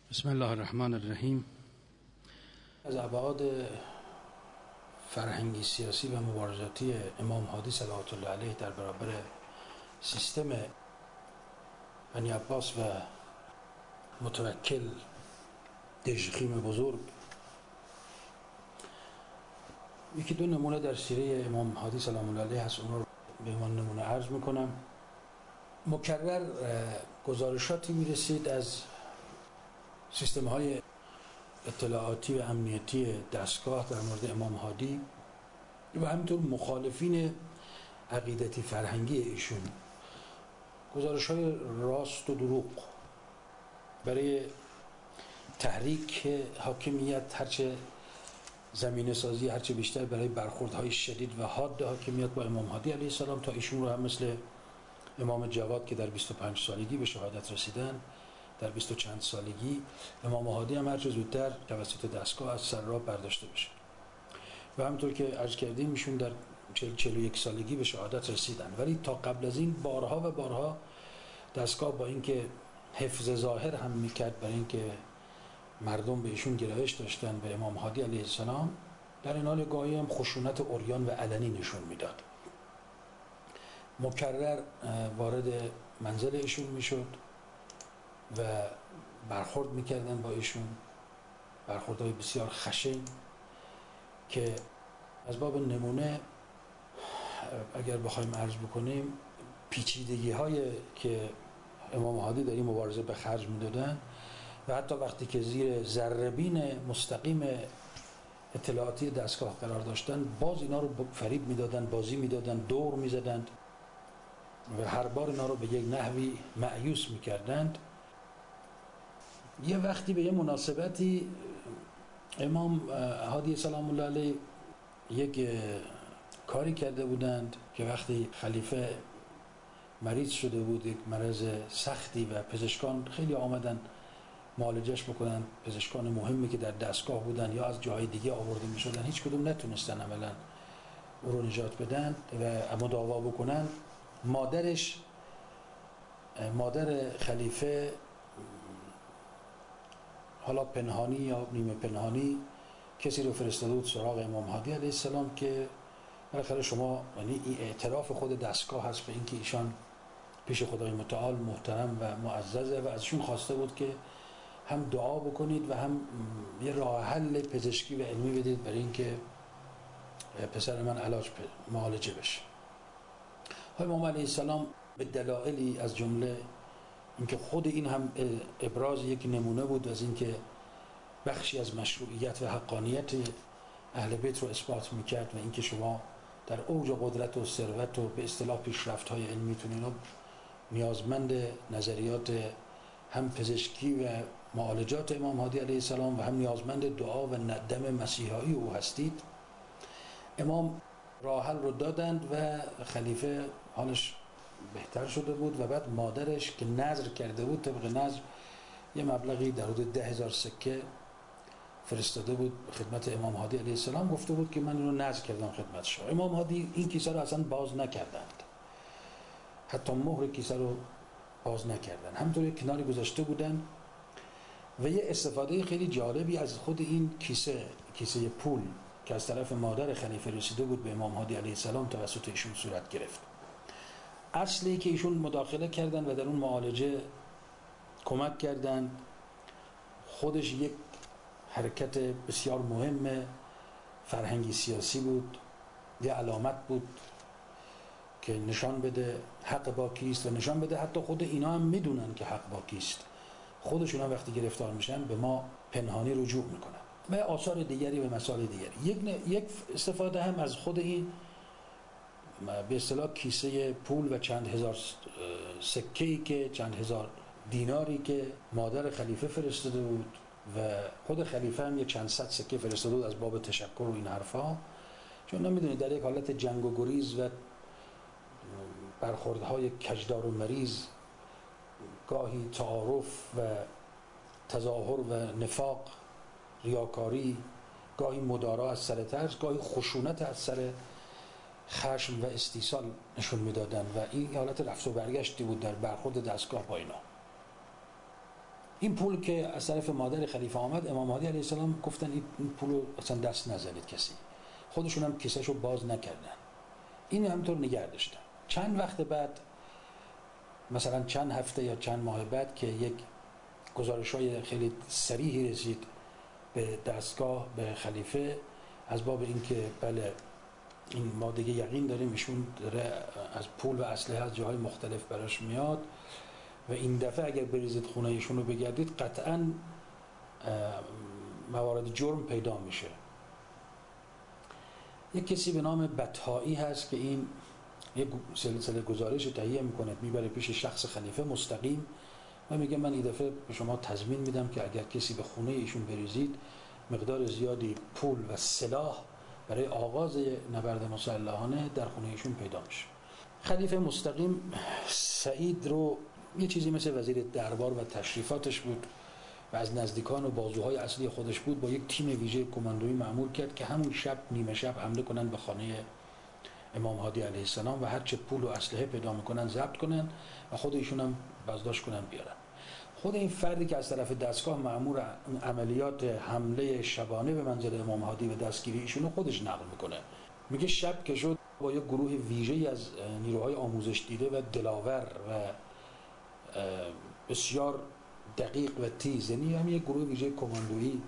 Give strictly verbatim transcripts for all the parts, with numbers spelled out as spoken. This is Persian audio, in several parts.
بسم الله الرحمن الرحیم. از ابعاد فرهنگی سیاسی و مبارزاتی امام هادی صلوات الله علیه در برابر سیستم بنی عباس و متوکل دژخیم بزرگ یکی دو نمونه در سیره امام هادی سلام الله علیه هست، اون رو به عنوان نمونه عرض میکنم. مکرر گزارشاتی میرسید از سیستم های اطلاعاتی و امنیتی دستگاه در مورد امام هادی و همینطور مخالفین عقیدتی فرهنگی ایشون، گزارش های راست و دروغ برای تحریک حاکمیت، هرچه زمینه سازی هرچه بیشتر برای برخوردهای شدید و حاد حاکمیت با امام هادی علیه السلام، تا ایشون رو هم مثل امام جواد که در بیست و پنج سالگی به شهادت رسیدن، در بیست و چند سالگی امام هادی هم هرچه زودتر توسط دستگاه از سر راه برداشته بشه. و همونطور که عرض کردیم ایشون در چهل چهل و یک سالگی به شهادت رسیدن، ولی تا قبل از این بارها و بارها دستگاه با اینکه حفظ ظاهر هم میکرد برای اینکه مردم به ایشون گرایش داشتن به امام هادی علیه السلام، در این حال گاهی هم خشونت عریان و علنی نشون میداد. مکرر وارد منزل ایشون میشد و برخورد میکردن با ایشون، برخوردهای بسیار خشن که از باب نمونه اگر بخوایم عرض بکنیم پیچیدگی های که امام هادی در این مبارزه به خرج میدادن و حتی وقتی که زیر ذره‌بین مستقیم اطلاعاتی دستگاه قرار داشتن، باز اینا رو فریب میدادن، بازی میدادن، دور میزدند و هر بار اینا رو به یک نحوی مأیوس میکردند. یه وقتی به یه مناسبتی امام هادی سلام الله علیه یک کاری کرده بودند که وقتی خلیفه مریض شده بود، یک مرض سختی، و پزشکان خیلی آمدن معالجش بکنن، پزشکان مهمی که در دستگاه بودن یا از جاهای دیگه آورده می شدن، هیچ کدوم نتونستن عملا او رو نجات بدن و مداوا بکنن. مادرش مادر خلیفه حالا پنهانی یا نیمه پنهانی کسی رو فرستاده بود سراغ امام هادی علیه السلام که بالاخره شما، یعنی این اعتراف خود دستگاه هست به اینکه ایشان پیش خدای متعال محترم و معززه و ازشون خواسته بود که هم دعا بکنید و هم یه راه حل پزشکی و علمی بدید برای اینکه پسر من علاج معالجه بشه. امام علیه السلام به دلایلی از جمله اینکه خود این هم ابراز یک نمونه بود از اینکه بخشی از مشروعیت و حقانیت اهل بیت رو اثبات میکرد و اینکه شما در اوج قدرت و ثروت و به اصطلاح پیشرفت‌های علمیتون اینا نیازمند نظریات هم پزشکی و معالجات امام هادی علیه السلام و هم نیازمند دعا و دم مسیحایی او هستید. امام راه حل رو دادند و خلیفه حالش بهتر شده بود و بعد مادرش که نذر کرده بود، طبق نذر یه مبلغی در حدود ده هزار سکه فرستاده بود خدمت امام هادی علیه السلام، گفته بود که من اینو نذر کردم خدمت شما. امام هادی این کیسه رو اصلا باز نکردند، حتی مهر کیسه رو باز نکردن، همونطور کناری گذاشته بودن. و یه استفاده خیلی جالبی از خود این کیسه کیسه پول که از طرف مادر خلیفه رسیده بود به امام هادی علیه السلام توسط ایشون صورت گرفت. اصلی که ایشون مداخله کردن و در اون معالجه کمک کردن، خودش یک حرکت بسیار مهم فرهنگی سیاسی بود، یه علامت بود که نشان بده حق با کیست و نشان بده حتی خود اینا هم میدونن که حق با کیست. خودشون هم وقتی گرفتار میشن به ما پنهانی رجوع میکنن و آثار دیگری و مسائل دیگری. یک یک استفاده هم از خود این به اصطلاح کیسه پول و چند هزار سکه‌ای که چند هزار دیناری که مادر خلیفه فرستاده بود و خود خلیفه هم یک چند صد سکه فرستاده بود از باب تشکر و این حرفا، چون نمیدونید در یک حالت جنگ و گریز و برخوردهای کجدار و مریض، گاهی تعارف و تظاهر و نفاق، ریاکاری، گاهی مدارا از سر ترس، گاهی خشونت از سر خشم و استیصال نشون میدادن و این حالت رفت و برگشتی بود در برخورد دستگاه با اینا. این پول که از طرف مادر خلیفه آمد، امام مهدی علیه السلام گفتن این پول رو اصلا دست نزنید کسی، خودشون هم کیسه‌شو باز نکردن، این همینطور نگه داشتن. چند وقت بعد، مثلا چند هفته یا چند ماه بعد، که یک گزارش‌های خیلی صریحی رسید به دستگاه، به خلیفه، از باب اینکه بله این ما دیگه یقین داریم ایشون داره از پول و اسلحه از جاهای مختلف براش میاد و این دفعه اگر بریزید خونه ایشون رو بگردید قطعاً موارد جرم پیدا میشه. یک کسی به نام بطحائی هست که این یک سلسله گزارش تهیه میکنه، میبره پیش شخص خلیفه مستقیم و میگه من این دفعه به شما تضمین میدم که اگر کسی به خونه ایشون بریزید مقدار زیادی پول و سلاح برای آغاز نبرد مسلحانه در خونه ایشون پیدا میشه. خلیفه مستقیم سعید رو یه چیزی مثل وزیر دربار و تشریفاتش بود و از نزدیکان و بازوهای اصلی خودش بود، با یک تیم ویژه کماندویی مأمور کرد که همون شب نیمه شب حمله کنن به خانه امام هادی علیه السلام و هر چه پول و اسلحه پیدا میکنن ضبط کنن و خود ایشون هم بازداشت کنن بیارن. خود این فردی که از طرف دستگاه مأمور عملیات حمله شبانه به منزل امام هادی و دستگیری ایشون رو خودش نقل میکنه. میگه شب که شد با یک گروه ویژه‌ای از نیروهای آموزش دیده و دلاور و بسیار دقیق و تیز، یعنی هم یک گروه ویژه کماندویی،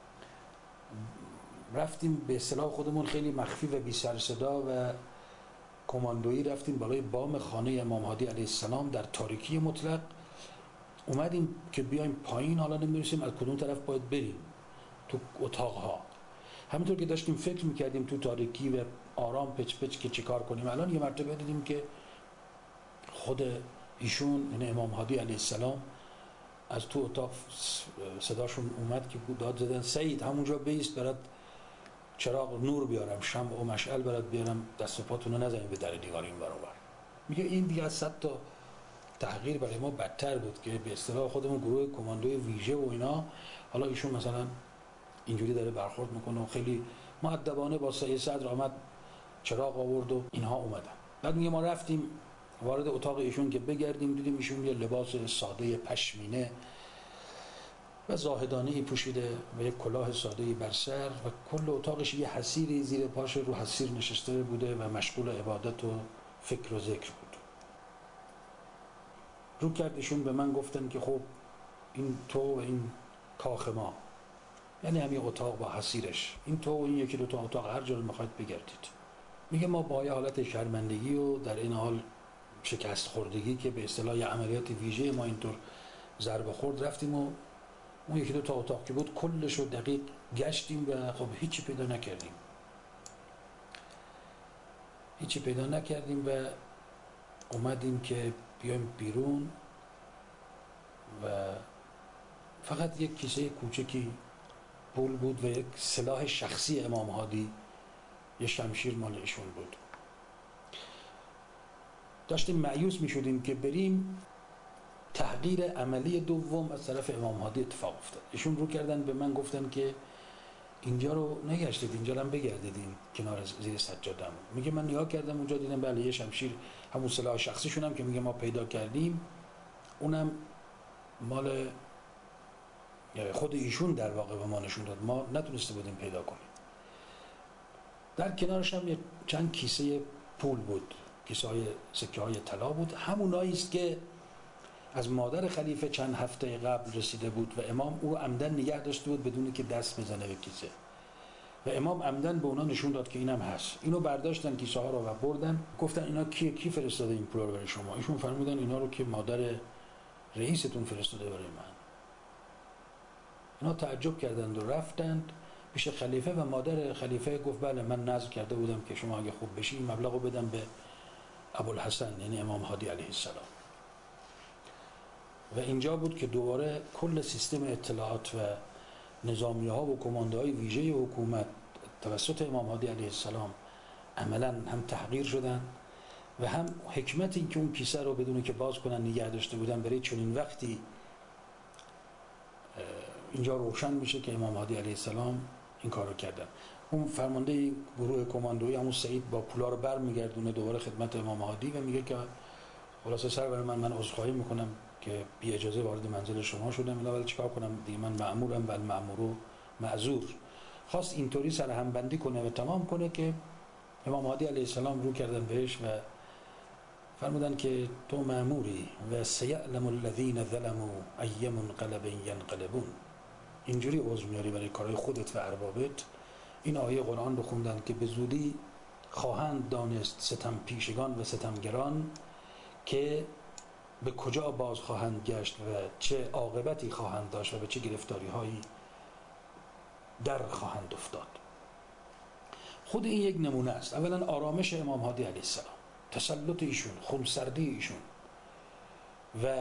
رفتیم به اصطلاح خودمون خیلی مخفی و بی سر صدا و کماندویی، رفتیم بالای بام خانه امام هادی علیه السلام در تاریکی مطلق. اومدیم که بیایم پایین، حالا نمی‌دونیم از کدوم طرف باید بریم تو اتاقها. همینطور که داشتیم فکر می‌کردیم تو تاریکی و آرام پچ پچ که چیکار کنیم، الان یه مرتبه دیدیم که خود ایشون، یعنی امام هادی علیه السلام، از تو اتاق صداشون اومد که داد زدن سعید همونجا بیست برات چراغ نور بیارم، شمع و مشعل برات بیارم، دست و پاتونو نزنید به در دیوار این ور اون ور. میگه این دیگه از صد تا تغییر برای ما بدتر بود که به اصطلاح خودمون گروه کماندوی ویژه و اینا، حالا ایشون مثلا اینجوری داره برخورد میکنه و خیلی مؤدبانه با سایه صدر آمد چراغ آورد و اینها اومدن. بعد میگه ما رفتیم وارد اتاق ایشون که بگردیم، دیدیم ایشون یه لباس ساده پشمینه و زاهدانه‌ای پوشیده و یک کلاه ساده‌ای بر سر و کل اتاقش یه حصیری زیر پاش رو حصیر نشسته بوده و مشغول عبادت و فکر و ذکر بود. رو کردشون به من گفتن که خب این تو و این کاخ ما، یعنی همین اتاق با حصیرش، این تو و این یکی دو تا اتاق هر جا رو میخواید بگردید. میگه ما با یه حالت شرمندگی و در این حال شکست خوردگی که به اصطلاح عملیات ویژه ما اینطور ضربه خورد، رفتیم و اون یکی دو تا اتاق که بود کلش رو دقیق گشتیم و خب هیچی پیدا نکردیم. هیچی پیدا نکردیم و اومدیم که بیایم بیرون و فقط یک کیسه کوچکی پول بود و یک سلاح شخصی امام هادی، یه شمشیر مال ایشون بود. داشتیم مایوس می شدیم که بریم. تحقیر عملی دوم از طرف امام هادی اتفاق افتاد. ایشون رو کردن به من گفتن که اینجا رو نگشتید، اینجا هم بگردیدین کنار زیر سجادم. میگه من نگاه کردم اونجا دیدم بله یه شمشیر، همون سلاح شخصیشون هم که میگه ما پیدا کردیم، اونم مال خود ایشون در واقع به ما نشون داد، ما نتونسته بودیم پیدا کنیم. در کنارش هم چند کیسه پول بود، کیسه های سکه های طلا بود، همونایی است که از مادر خلیفه چند هفته قبل رسیده بود و امام او رو عمدن نگه داشته بود بدون که دست بزنه به کیسه و امام عمدن به اونا نشون داد که اینم هست. اینو برداشتن کیسه ها رو و بردن، گفتن اینا کی کی فرستاده این پول رو برای شما؟ ایشون فرمودن اینا رو که مادر رئیستون فرستاده برای من. اینا تعجب کردند و رفتند پیش خلیفه و مادر خلیفه گفت بله من نذر کرده بودم که شما اگه خوب بشی این مبلغ رو بدم به ابوالحسن، یعنی امام هادی علیه السلام. و اینجا بود که دوباره کل سیستم اطلاعات و نظامیه ها و کماندوهای ویژه حکومت توسط امام هادی علیه السلام عملا هم تحقیر شدن و هم حکمت این که اون کیسه رو بدون که باز کنن نگه داشته بودن برای چنین وقتی اینجا روشن میشه که امام هادی علیه السلام این کار رو کردن. اون فرمانده گروه کماندویی همون سعید با پولا رو برمیگردونه دوباره خدمت امام هادی و میگه که خلاصه سرور من من عذرخواهی میکنم که بی اجازه وارد منزل شما شدم، الا ولی چیکار کنم دیگه، من مأمورم و المأمور معذور. خواست اینطوری سرهم بندی کنه و تمام کنه که امام مهدی علیه السلام رو کردن بهش و فرمودن که تو مأموری و سیعلم الذین ظلموا ای منقلب ینقلبون. اینجوری عذر میاری برای کارهای خودت و اربابت. این آیه قرآن رو خوندن که به زودی خواهند دانست ستم پیشگان و ستمگران که به کجا باز خواهند گشت و چه عاقبتی خواهند داشت و به چه گرفتاری هایی در خواهند افتاد. خود این یک نمونه است. اولا آرامش امام هادی علیه السلام، تسلط ایشون، خونسردی ایشون و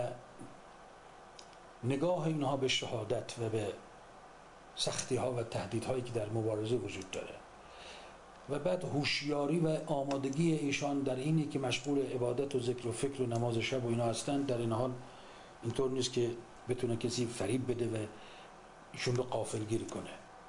نگاه اینها به شهادت و به سختی ها و تهدید هایی که در مبارزه وجود داره و بعد هوشیاری و آمادگی ایشان در اینی که مشغول عبادت و ذکر و فکر و نماز شب و اینا هستند، در این حال اینطور نیست که بتونه کسی فریب بده و ایشون رو غافلگیر کنه.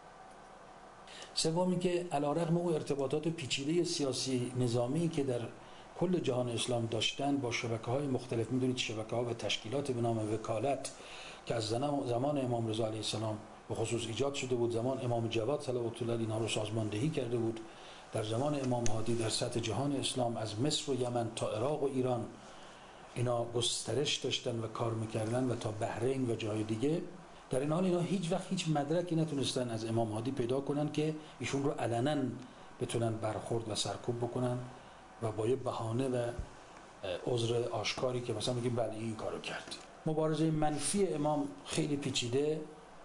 سومی که علیرغم اون ارتباطات پیچیده سیاسی نظامی که در کل جهان اسلام داشتن با شبکه‌های مختلف، می‌دونید شبکه‌ها و تشکیلات به نام وکالت که از زمان امام رضا علیه السلام به خصوص ایجاد شده بود، زمان امام جواد صلوات الله علیه اینا رو سازماندهی کرده بود، در زمان امام هادی در سطح جهان اسلام از مصر و یمن تا عراق و ایران اینا گسترش داشتن و کار می‌کردن و تا بحرین و جای دیگه. در این حال اینا هیچ وقت هیچ مدرکی نتونستن از امام هادی پیدا کنن که ایشون رو علنا بتونن برخورد و سرکوب بکنن و با یه بهانه و عذر آشکاری که مثلا بگیم بله این کارو کرد. مبارزه منفی امام خیلی پیچیده،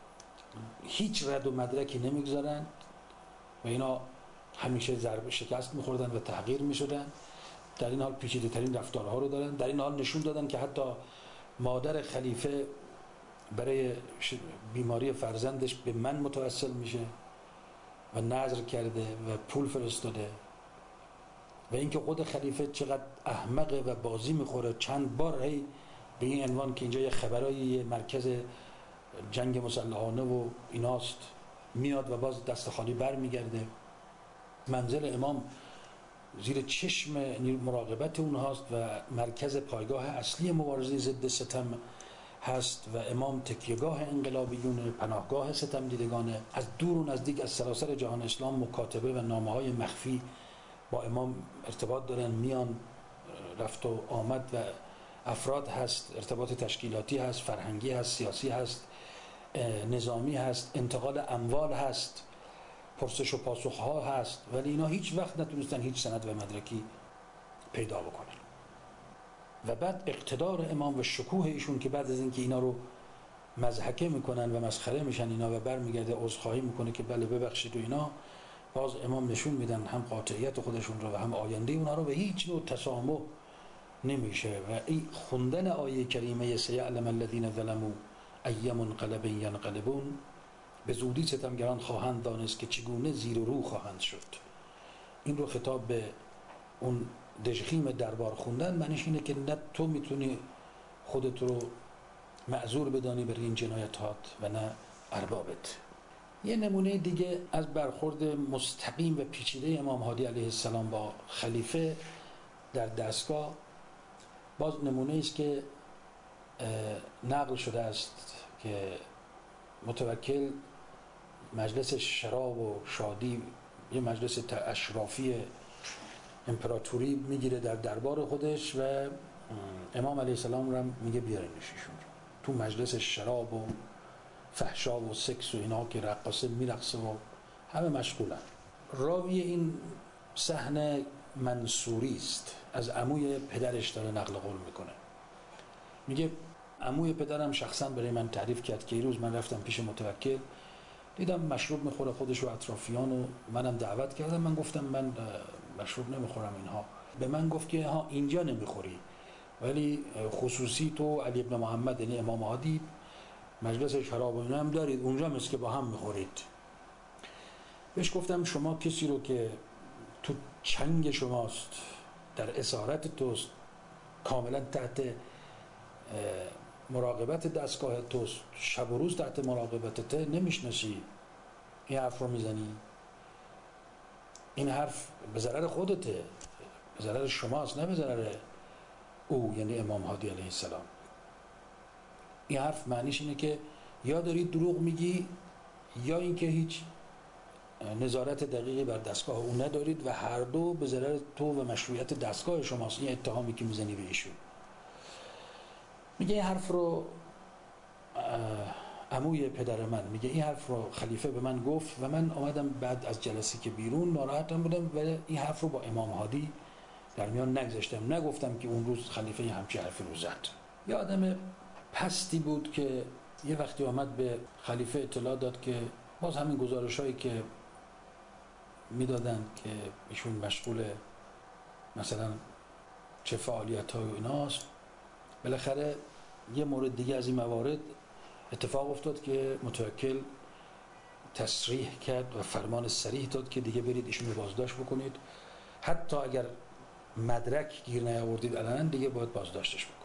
هیچ رد و مدرکی نمیگذارن و اینا همیشه ضربه شکست میخوردن و تحقیر میشدن. در این حال پیچیده ترین رفتارها رو دارن. در این حال نشون دادن که حتی مادر خلیفه برای بیماری فرزندش به من متوسل میشه و نذر کرده و پول فرستاده و اینکه خود خلیفه چقدر احمقه و بازی میخوره. چند بار هی به این عنوان که اینجا یه خبرای یه مرکز جنگ مسلحانه و ایناست میاد و باز دست خالی بر میگرده. منزل امام زیر چشم مراقبت اونهاست و مرکز پایگاه اصلی مبارزه ضد ستم هست و امام تکیهگاه انقلابیون، پناهگاه ستم دیدگانه. از دور و نزدیک از سراسر جهان اسلام مکاتبه و نامه‌های مخفی با امام ارتباط دارن، میان، رفت و آمد و افراد هست، ارتباط تشکیلاتی هست، فرهنگی هست، سیاسی هست، نظامی هست، انتقال اموال هست، پرسش و پاسخ ها هست، ولی اینا هیچ وقت نتونستن هیچ سند و مدرکی پیدا بکنن. و بعد اقتدار امام و شکوه ایشون که بعد از اینکه اینا رو مضحکه میکنن و مسخره میشن اینا و برمیگرده عذرخواهی میکنه که بله ببخشید و اینا، باز امام نشون میدن هم قاطعیت خودشون رو و هم آینده اونها رو، به هیچ نوع تسامح نمیشه. و این خوندن آیه کریمه سیعلم الذین ظلموا ای منقلب ینقلبون، به زودی ستمگران خواهند دانست که چگونه زیر و رو خواهند شد. این رو خطاب به اون دژخیم دربار خوندن معنیش اینه که نه تو میتونی خودت رو معذور بدانی برای این جنایتات و نه اربابت. یه نمونه دیگه از برخورد مستقیم و پیچیده امام هادی علیه السلام با خلیفه در دستگاه، باز نمونه است که نقل شده است که متوکل مجلس شراب و شادی، یه مجلس اشرافی امپراتوری میگیره در دربار خودش و امام علیه السلام رو میگه بیارینش ایشون تو مجلس شراب و فحشا و سکس و اینا که رقاصه میرقصه و همه مشغولن. راوی این صحنه منصوری است، از عموی پدرش داره نقل قول میکنه. میگه عموی پدرم شخصا برای من تعریف کرد که یه روز من رفتم پیش متوکل، دیدم مشروب میخوره خودش و اطرافیان و منم دعوت کردم. من گفتم من مشروب نمیخورم اینها. به من گفت که ها اینجا نمیخوری ولی خصوصی تو علی ابن محمد یعنی امام هادی مجلس شراب و اینا هم دارید، اونجا مثل که با هم میخورید. بهش گفتم شما کسی رو که تو چنگ شماست، در اسارت توست، کاملا تحت مراقبت دستگاه توست، شب و روز تحت مراقبتت، نمیشناسی این حرف رو میزنی؟ این حرف به ضرر خودته، به ضرر شماست، نه به ضرر او، یعنی امام هادی علیه السلام. این حرف معنیش اینه که یا داری دروغ میگی یا اینکه هیچ نظارت دقیقی بر دستگاه او ندارید و هر دو به ضرر تو و مشروعیت دستگاه شماست. این اتهامی که میزنی به ایشون. میگه این حرف رو عموی پدر من میگه این حرف رو خلیفه به من گفت و من آمدم بعد از جلسه که بیرون ناراحتم بودم و این حرف رو با امام هادی در میان نگذاشتم، نگفتم که اون روز خلیفه یه همچین حرفی رو زد. یه آدم پستی بود که یه وقتی آمد به خلیفه اطلاع داد که باز همین گزارش‌هایی که میدادن که ایشون مشغول مثلا چه فعالیت‌های و ایناست. بالاخره یه مورد دیگه از این موارد اتفاق افتاد که متوکل تصریح کرد و فرمان صریح داد که دیگه برید ایشون رو بازداشت بکنید، حتی اگر مدرک گیر نیاوردید علنا دیگه باید بازداشتش بکنید.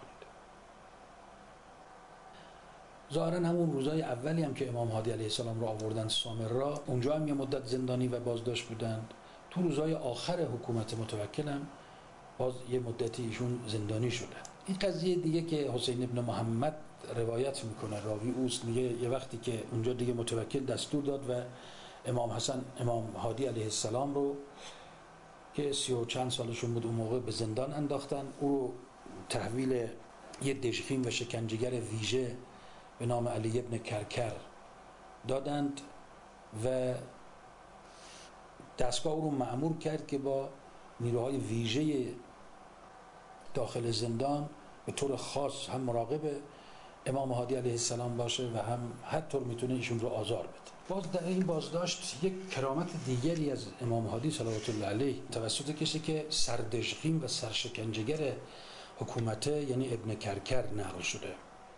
ظاهرا همون روزای اولی هم که امام هادی علیه السلام رو آوردن سامرا، اونجا هم یه مدت زندانی و بازداشت بودن. تو روزای آخر حکومت متوکل هم باز یه مدتی ایشون زندانی شده. این قضیه دیگه که حسین ابن محمد روایت میکنه، راوی اوست، میگه یه وقتی که اونجا دیگه متوکل دستور داد و امام حسن امام هادی علیه السلام رو که سی و چند سالشون بود اون موقع به زندان انداختن، او رو تحویل یه دژخیم و شکنجهگر ویژه به نام علی ابن کرکر دادند و دستگاه او رو مأمور کرد که با نیروهای ویژه داخل زندان به طور خاص هم مراقب امام هادی علیه السلام باشه و هم هر طور میتونه ایشون رو آزار بده. باز در این بازداشت یک کرامت دیگری از امام هادی صلوات الله علیه توسط کسی که سردژخیم و سرشکنجهگر حکومته یعنی ابن کرکر نقل شده.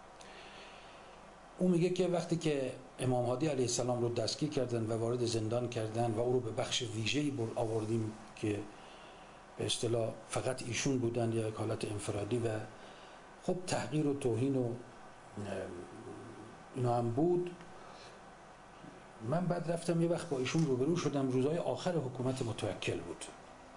او میگه که وقتی که امام هادی علیه السلام رو دستگیر کردن و وارد زندان کردن و او رو به بخش ویژه‌ای آوردیم که به اصطلاح فقط ایشون بودن یا یک حالت انفرادی و خب تحقیر و توهین و اینا هم بود. من بعد رفتم یه وقت با ایشون روبرو شدم، روزهای آخر حکومت متوکل بود.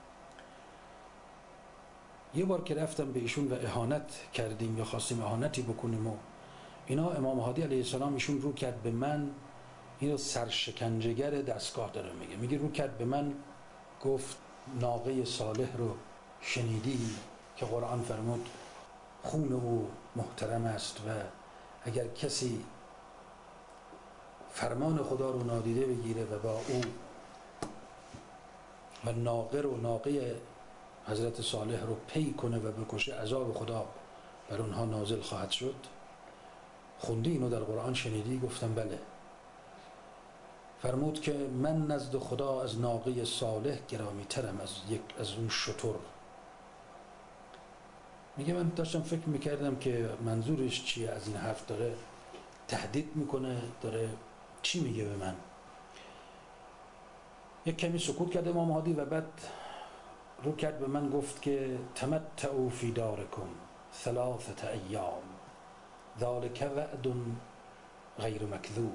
یه بار که رفتم به ایشون و اهانت کردیم یا خواستیم اهانتی بکنیم و اینا، امام هادی علیه السلام ایشون رو کرد به من، اینو سرشکنجهگر دستگاه داره میگه، میگه رو کرد به من گفت ناقه صالح رو شنیدی که قرآن فرمود خون او محترم است و اگر کسی فرمان خدا رو نادیده بگیره و با او و ناقه رو ناقه حضرت صالح رو پی کنه و بکشه عذاب خدا بر اونها نازل خواهد شد. خوندی اینو در قرآن شنیدی؟ گفتم بله. فرمود که من نزد خدا از ناقه صالح گرامی ترم از یک از اون شتر. میگه من داشتم فکر میکردم که منظورش چیه از این حرف، داره تهدید میکنه، داره چی میگه به من. یک کمی سکوت کرد امام هادی و بعد رو کرد به من گفت که تمتعوا فی دارکم ثلاثه ایام ذلک وعد غیر مکذوب.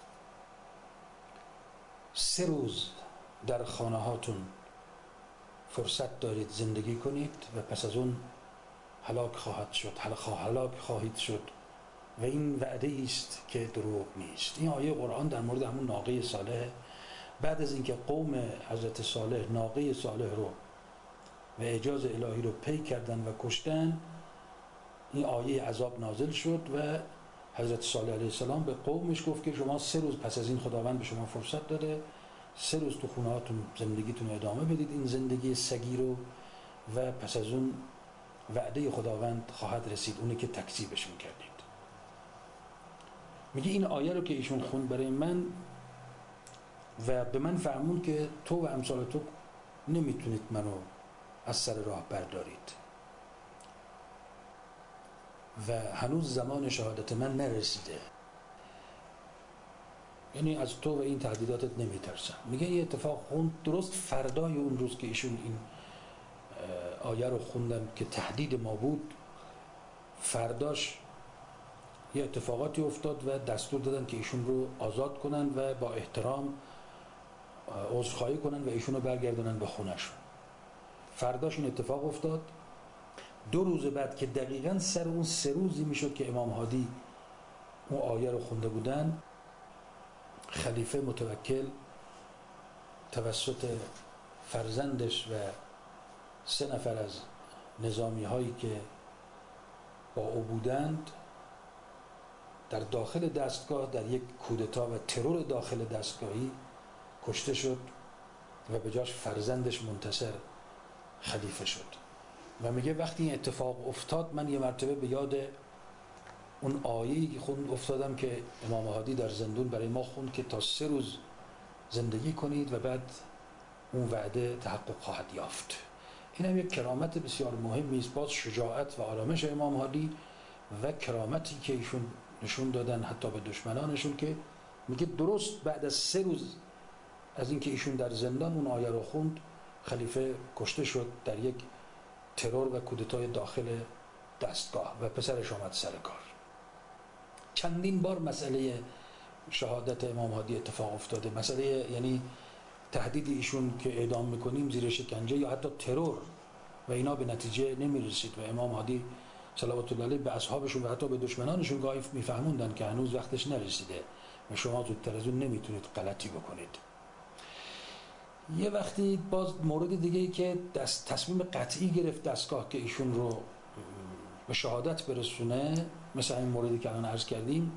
سه روز در خانه هاتون فرصت دارید زندگی کنید و پس از اون هلاک خواهد شد، هلاک خواهید شد و این وعده است که دروغ نیست. این آیه قرآن در مورد همون ناقه صالح، بعد از اینکه قوم حضرت صالح ناقه صالح رو و اعجاز الهی رو پی کردن و کشتن، این آیه عذاب نازل شد و حضرت صالح علیه السلام به قومش گفت که شما سه روز پس از این خداوند به شما فرصت داده، سه روز تو خونه هاتون زندگیتون ادامه بدید این زندگی سگی رو و پس از اون وعده خداوند خواهد رسید، اونی که تکذیبش میکردید. میگه این آیه رو که ایشون خوند برای من و به من فرمون که تو و امثال تو نمیتونید منو از سر راه بردارید و هنوز زمان شهادت من نرسیده، یعنی از تو و این تهدیداتت نمیترسم. میگه یه اتفاق خوند درست فردای اون روز که ایشون این آیه رو خوندن که تهدید ما بود، فرداش یه اتفاقاتی افتاد و دستور دادن که ایشون رو آزاد کنن و با احترام عذرخواهی کنن و ایشون رو برگردونن به خونه‌شون. فرداش این اتفاق افتاد. دو روز بعد که دقیقاً سر اون سه روزی میشد که امام هادی اون آیه رو خونده بودن، خلیفه متوکل توسط فرزندش و سه نفر از نظامی هایی که با او بودند در داخل دستگاه در یک کودتا و ترور داخل دستگاهی کشته شد و به جاش فرزندش منتصر خلیفه شد. و میگه وقتی این اتفاق افتاد من یه مرتبه به یاد اون آیه‌ای که خوند افتادم که امام هادی در زندون برای ما خوند که تا سه روز زندگی کنید و بعد اون وعده تحقق خواهد یافت. این هم یک کرامت بسیار مهمی است، باز شجاعت و آرامش امام هادی و کرامتی که ایشون نشون دادن حتی به دشمنانشون، که میگه درست بعد از سه روز از اینکه ایشون در زندان اون آیه رو خوند خلیفه کشته شد در یک ترور و کودتای داخل دستگاه و پسرش آمد سر کار. چندین بار مسئله شهادت امام هادی اتفاق افتاده، مسئله یعنی تهدید ایشون که اعدام میکنیم زیر شکنجه یا حتی ترور و اینا به نتیجه نمیرسید و امام هادی صلوات الله علیه به اصحابشون و حتی به دشمنانشون گاهی میفهموندن که هنوز وقتش نرسیده و شما زودتر از اون نمیتونید غلطی بکنید. یه وقتی باز مورد دیگه ای که دست تصمیم قطعی گرفت دستگاه که ایشون رو به شهادت برسونه، مثل این موردی که الان عرض کردیم،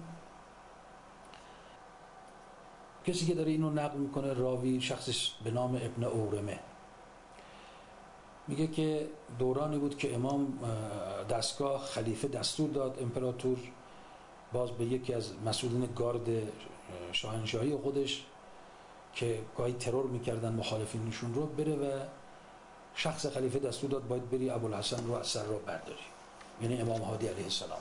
کسی که داره اینو نقل میکنه راوی شخصش به نام ابن اورمه، میگه که دورانی بود که امام دستگاه خلیفه دستور داد امپراتور باز به یکی از مسئولین گارد شاهنشاهی خودش که گاهی ترور میکردن مخالفینشون رو بره و شخص خلیفه دستور داد باید بری ابوالحسن رو از سر رو برداری، یعنی امام هادی علیه السلام.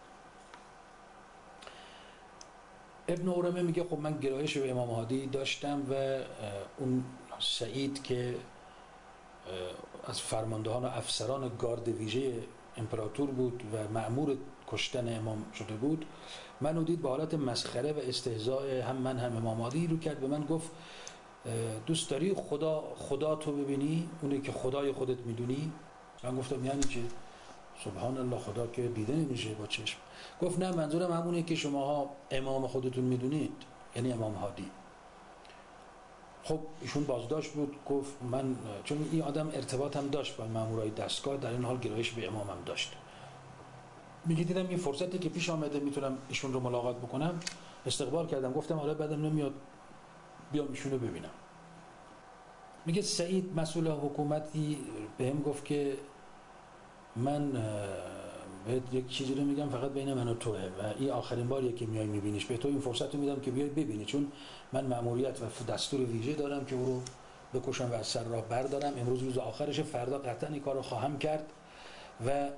ابن اورمه میگه خب من گرایش به امام هادی داشتم و اون سعید که از فرماندهان و افسران گارد ویژه امپراتور بود و مأمور کشتن امام شده بود، منو دید به حالت مسخره و استهزاء هم من هم امام هادی رو کرد. به من گفت دوست داری خدا خدا تو ببینی، اونی که خدای خودت میدونی؟ من گفتم یعنی چه؟ سبحان الله، خدا که دیده نمیشه با چشم. گفت نه، منظورم همونه که شماها امام خودتون میدونید، یعنی امام هادی. خب ایشون بازداشت بود، گفت من چون این آدم ارتباط هم داشت با مامورای دستگاه، در این حال گرایش به امام هم داشت. میگه دیدم این فرصتی که پیش آمده میتونم ایشون رو ملاقات بکنم، استقبال کردم، گفتم آره بعدم نمیاد بیام ایشون رو ببینم. میگه سعید مسئول حکومتی بهم گفت که من بهت یک چیزی رو میگم فقط بین من و توه و این آخرین باریه که میای میبینیش، به تو این فرصت رو میدم که بیای ببینی، چون من مأموریت و دستور ویژه دارم که او رو بکشم و از سر راه بردارم. امروز روز آخرشه، فردا قطعا این کار رو خواهم کرد و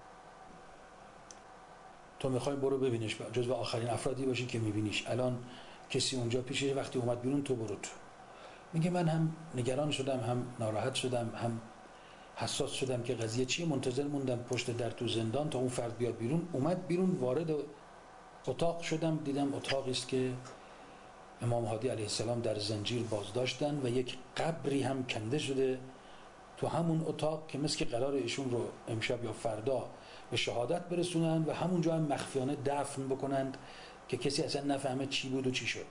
تو میخوای برو ببینیش، جزو آخرین افرادی باشی که میبینیش. الان کسی اونجا پیشه، وقتی اومد بیرون تو برو تو. میگه من هم نگران شدم، هم ناراحت شدم، هم حساس شدم که قضیه چیه. منتظر موندم پشت در تو زندان تا اون فرد بیاد بیرون. اومد بیرون، وارد اتاق شدم، دیدم اتاقی است که امام هادی علیه السلام در زنجیر بازداشتن و یک قبری هم کنده شده تو همون اتاق که مثل که قرار ایشون رو امشب یا فردا به شهادت برسونن و همونجا هم مخفیانه دفن بکنند که کسی اصلا نفهمه چی بود و چی شد.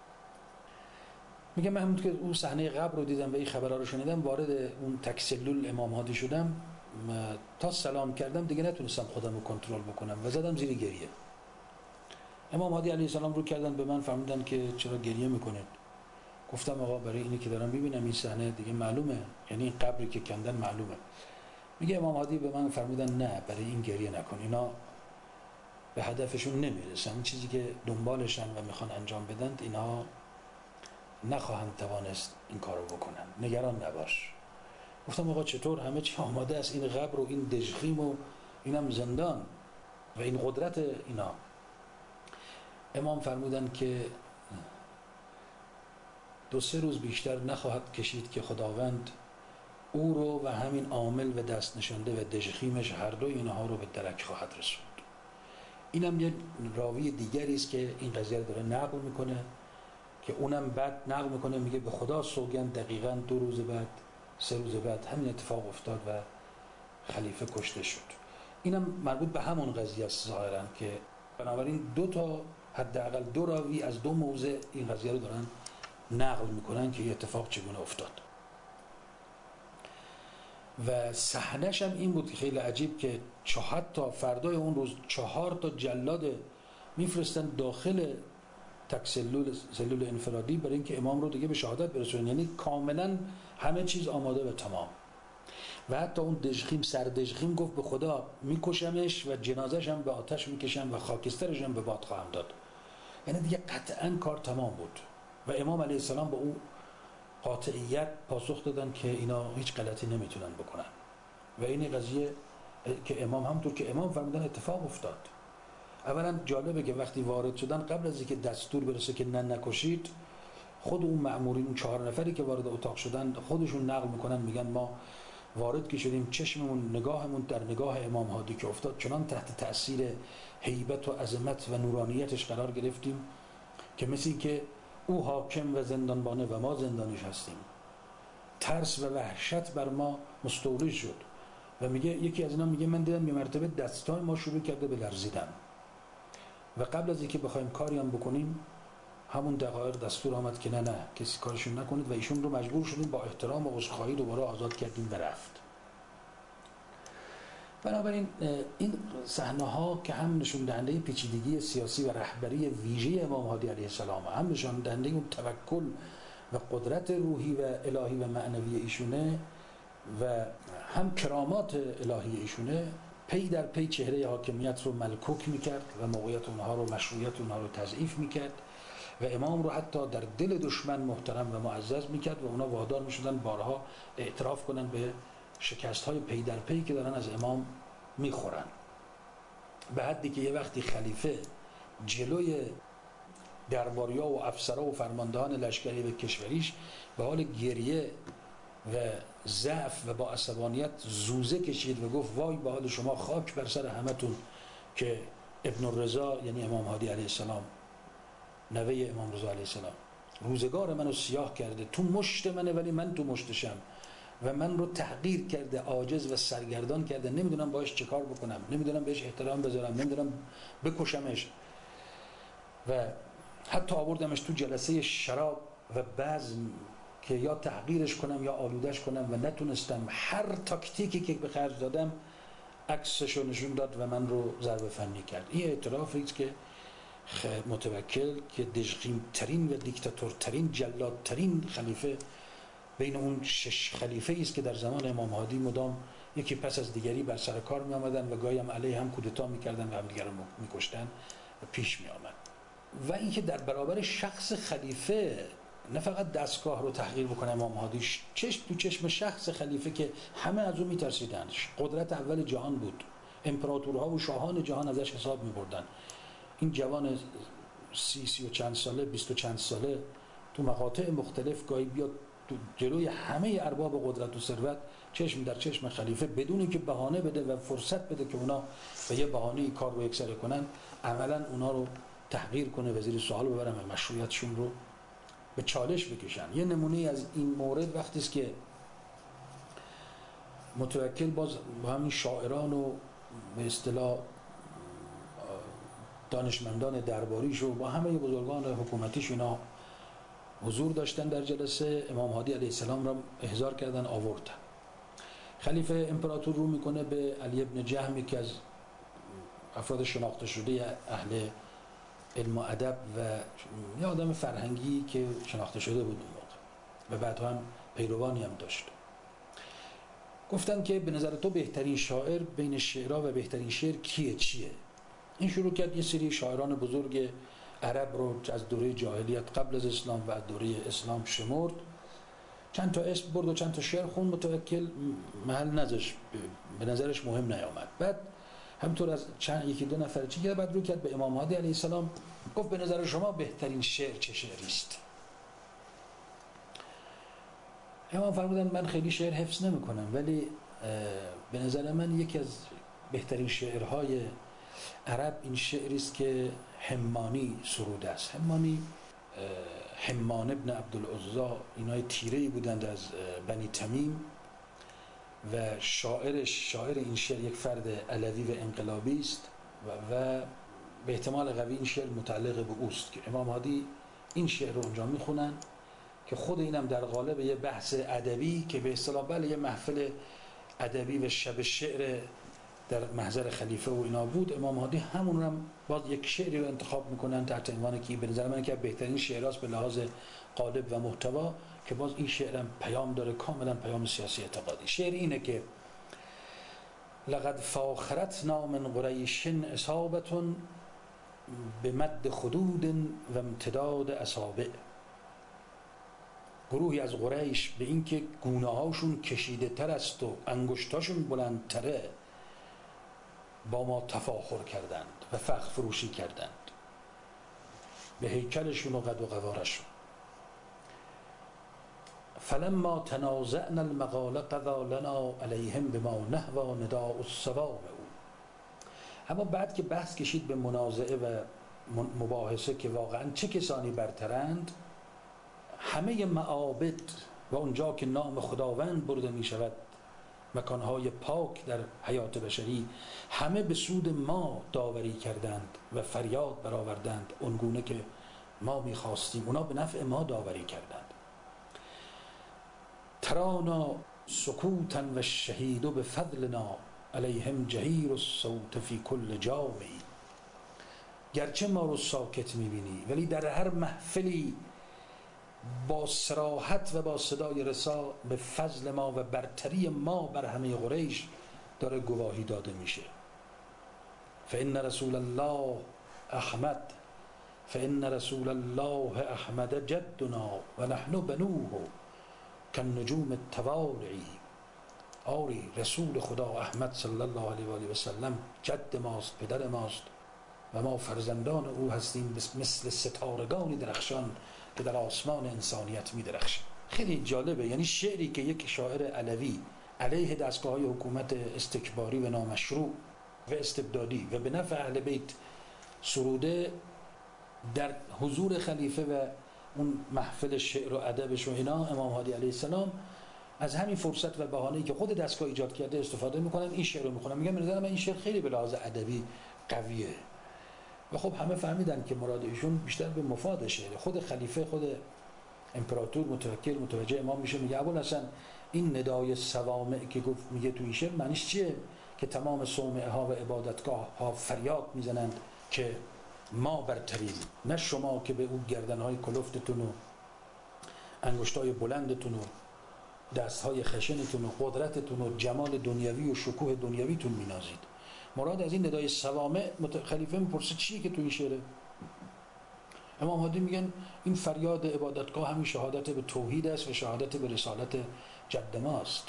میگم من همون که اون صحنه قبر رو دیدم و این خبرها رو شنیدم، وارد اون تکسلول امام هادی شدم، تا سلام کردم دیگه نتونستم خودم رو کنترل بکنم و زدم زیر گریه. امام هادی علیه السلام رو کردن به من، فرمودن که چرا گریه میکنید؟ گفتم آقا برای اینی که دارم میبینم این صحنه دیگه معلومه، یعنی این قبری که کندن معلومه. میگه امام هادی به من فرمودن نه، برای این گریه نکن، اینا به هدفشون نمیرسن، این چیزی که دنبالشن و میخوان انجام بدن اینا نخواهند توانست این کارو بکنن، نگران نباش. گفتم آقا چطور؟ همه چی آماده است، این قبر و این دژخیم و اینم زندان و این قدرت اینا. امام فرمودن که دو سه روز بیشتر نخواهد کشید که خداوند او رو و همین عامل و دست نشانده و دژخیمش هر دو اینها رو به درک خواهد رسوند. اینم یک راوی دیگری است که این قضیه رو داره نقل میکنه که اونم بعد نقل میکنه، میگه به خدا سوگند دقیقاً دو روز بعد سه روز بعد همین اتفاق افتاد و خلیفه کشته شد. اینم مربوط به همون قضیه است ظاهراً، که بنابراین دو تا حداقل دو راوی از دو موضع این قضیه رو دارن نقل میکنن که این اتفاق چگونه افتاد. و صحنه‌ش هم این بود که خیلی عجیب که چهار تا فردای اون روز چهار تا جلاد میفرستن داخل تک سلول سلول انفرادی برای اینکه امام رو دیگه به شهادت برسونن، یعنی کاملا همه چیز آماده و تمام. و حتی اون دژخیم سر دژخیم گفت به خدا میکشمش و جنازش هم به آتش میکشم و خاکسترش هم به باد خواهم داد. یعنی دیگه قطعا کار تمام بود و امام علیه السلام با اون قاطعیت پاسخ دادن که اینا هیچ غلطی نمیتونن بکنن. و این قضیه که امام همونطور که امام فرمودن اتفاق افتاد. اولا جالبه که وقتی وارد شدن قبل از اینکه دستور برسه که نه نکشید، خود اون مأمورین اون چهار نفری که وارد اتاق شدن خودشون نقل میکنن، میگن ما وارد که شدیم چشممون نگاهمون در نگاه امام هادی که افتاد چنان تحت تأثیر هیبت و عظمت و نورانیتش قرار گرفتیم که مثل این که او حاکم و زندانبانه و ما زندانیش هستیم. ترس و وحشت بر ما مستولی شد و میگه یکی از اینا میگه من دیدم یه مرتبه دستای ما شروع کرده به لرزیدن و قبل از اینکه بخوایم کاری هم بکنیم همون دقایق دستور آمد که نه نه کسی کارشون نکنید و ایشون رو مجبور شدیم با احترام و عذرخواهی دوباره آزاد کردیم و رفت. بنابراین این صحنه ها که هم نشون دهنده پیچیدگی سیاسی و رهبری ویژه امام هادی علیه السلام، هم نشون دهنده اون توکل و قدرت روحی و الهی و معنوی ایشونه و هم کرامات الهی ایشونه، پی در پی چهره حاکمیت رو ملکوک میکرد و موقعیت اونها رو، مشروعیت اونها رو تضعیف میکرد و امام رو حتی در دل دشمن محترم و معزز میکرد و اونا وادار میشدن بارها اعتراف کنن به شکست های پی در پی که دارن از امام میخورن. به حدی که یه وقتی خلیفه جلوی درباریا و افسرا و فرماندهان لشکری به کشوریش به حال گریه و ضعف و با عصبانیت زوزه کشید و گفت وای به حال شما، خاک بر سر همتون که ابن الرضا یعنی امام هادی علیه السلام نوه امام رضا علیه السلام روزگار منو سیاه کرده، تو مشت منه ولی من تو مشتشم و من رو تحقیر کرده، عاجز و سرگردان کرده، نمیدونم باش چه کار بکنم، نمیدونم بهش احترام بذارم، نمیدونم بکشمش و حتی آوردمش تو جلسه شراب و بزم که یا تحقیرش کنم یا آلودش کنم و نتونستم. هر تاکتیکی که به خرج دادم عکسش رو نشون داد و من رو ضربه فنی کرد. این اعترافی است که متوکل که دژخیم ترین و دیکتاتور ترین جلاد ترین خلیفه بین اون شش خلیفه است که در زمان امام هادی مدام یکی پس از دیگری بر سر کار می آمدن و گاهی هم علیه هم کودتا میکردن و هم دیگر رو میکشتن و پیش می آمد. و اینکه در برابر شخص خلیفه نه فقط دستگاه رو تحقیر بکنه امام هادی، چشم تو چشم شخص خلیفه که همه از اون میترسیدن، قدرت اول جهان بود، امپراتورها و شاهان جهان ازش حساب میبردن. این جوان سی سی و چند ساله، بیست و چند ساله تو مقاطع مختلف گاهی بیاد تو جلوی همه ارباب قدرت و ثروت چشم در چشم خلیفه بدون اینکه بهانه بده و فرصت بده که اونا به یه بهانه کار رو یکسره کنن، عملا اونا رو تحقیر کنه و زیر سوال ببرن و مشروعیتشون رو به چالش بکشن. یه نمونه از این مورد وقتی است که متوکل باز با همین شاعران و به اصطلاح دانشمندان درباریش و با همه بزرگان حکومتیش اینا حضور داشتن در جلسه، امام هادی علیه السلام را احضار کردن آوردن. خلیفه امپراتور رو میکنه به علی ابن جهم که از افراد شناخته شده اهل علم و ادب و یه آدم فرهنگی که شناخته شده بود اون موقع و بعد هم پیروانی هم داشت. گفتن که به نظر تو بهترین شاعر بین شعرها و بهترین شعر کیه چیه؟ این شروع کرد یه سری شاعران بزرگ عرب رو از دوره جاهلیت قبل از اسلام و از دوره اسلام شمرد، چند تا اسم برد و چند تا شعر خون. متوکل محل نذاشت، به نظرش مهم نیامد. بعد همطور از چند یکی دو نفر چی کرد، بعد رو کرد به امام هادی علیه السلام، گفت به نظر شما بهترین شعر چه شعری است؟ امام فرمودن من خیلی شعر حفظ نمی کنم ولی به نظر من یکی از بهترین شعرهای عرب این شعری است که حمانی سروده است. حمانی حمان ابن عبدالعزا اینای تیره‌ای بودند از بنی تمیم و شاعرش شاعر این شعر یک فرد علوی و انقلابی است و, و به احتمال قوی این شعر متعلق به اوست که امام هادی این شعر رو اونجا میخونن که خود اینم در قالب یه بحث ادبی که به اصطلاح بله یه محفل ادبی و شب شعر در محضر خلیفه و اینا بود. امام هادی همون هم باز یک شعری رو انتخاب میکنن تحت عنوان که به نظر من که بهترین شعراست به لحاظ قالب و محتوا، که باز این شعرم پیام داره، کاملا پیام سیاسی اعتقادی. شعر اینه که لقد فاخرتنا من قریش اصابة بمد خدود و امتداد اصابع. گروهی از قریش به این که گونه هاشون کشیده تر است و انگشتاشون بلندتره با ما تفاخر کردند و فخر فروشی کردند به هیکلشون و قد و قوارشون. فلما تنازعنا المقال قضا لنا علیهم بما نهوى نداء الصواب. اما بعد که بحث کشید به منازعه و مباحثه که واقعا چه کسانی برترند، همه معابد و اونجا که نام خداوند برده می شود، مکانهای پاک در حیات بشری، همه به سود ما داوری کردند و فریاد برآوردند اونگونه که ما می خواستیم. اونا به نفع ما داوری کردند. ترانا سکوتا و الشهید بفضلنا علیهم جهیر الصوت فی کل جامعی. گرچه ما رو ساکت میبینی ولی در هر محفلی با صراحت و با صدای رسا به فضل ما و برتری ما بر همه قریش داره گواهی داده میشه. فإن رسول الله احمد فإن رسول الله احمد جدنا و نحن بنوه كالنجوم التوالعی. آری رسول خدا احمد صلی الله علیه و آله و سلم جد ماست، پدر ماست و ما فرزندان او هستیم مثل ستارگانی درخشان که در آسمان انسانیت می درخشند. خیلی جالبه، یعنی شعری که یک شاعر علوی علیه دستگاه‌های حکومت استکباری و نامشروع و استبدادی و به نفع اهل بیت سروده، در حضور خلیفه و اون محفل شعر و ادبش و اینا، امام هادی علیه السلام از همین فرصت و بهانه‌ای که خود دستگاه ایجاد کرده استفاده میکنن، این شعر رو میخونن. میگم به نظر من این شعر خیلی به لحاظ ادبی قویه و خب همه فهمیدن که مراد ایشون بیشتر به مفاد شعر. خود خلیفه، خود امپراتور متوکل متوجه امام میشه، میگه ابوالحسن این ندای صوامع که گفت میگه تو این شعر معنیش چیه؟ که تمام صومعه ها و عبادتگاه ها فریاد میزنند که ما برتریم، نه شما که به اون گردنهای کلفتتون و انگشتای بلندتون و دستهای خشنتون و قدرتتون و جمال دنیوی و شکوه دنیویتون مینازید. مراد از این ندای صوامع. خلیفه میپرسه چیه که تو این شعره؟ امام هادی میگن این فریاد عبادتگاه همین شهادت به توحید است و شهادت به رسالت جد ماست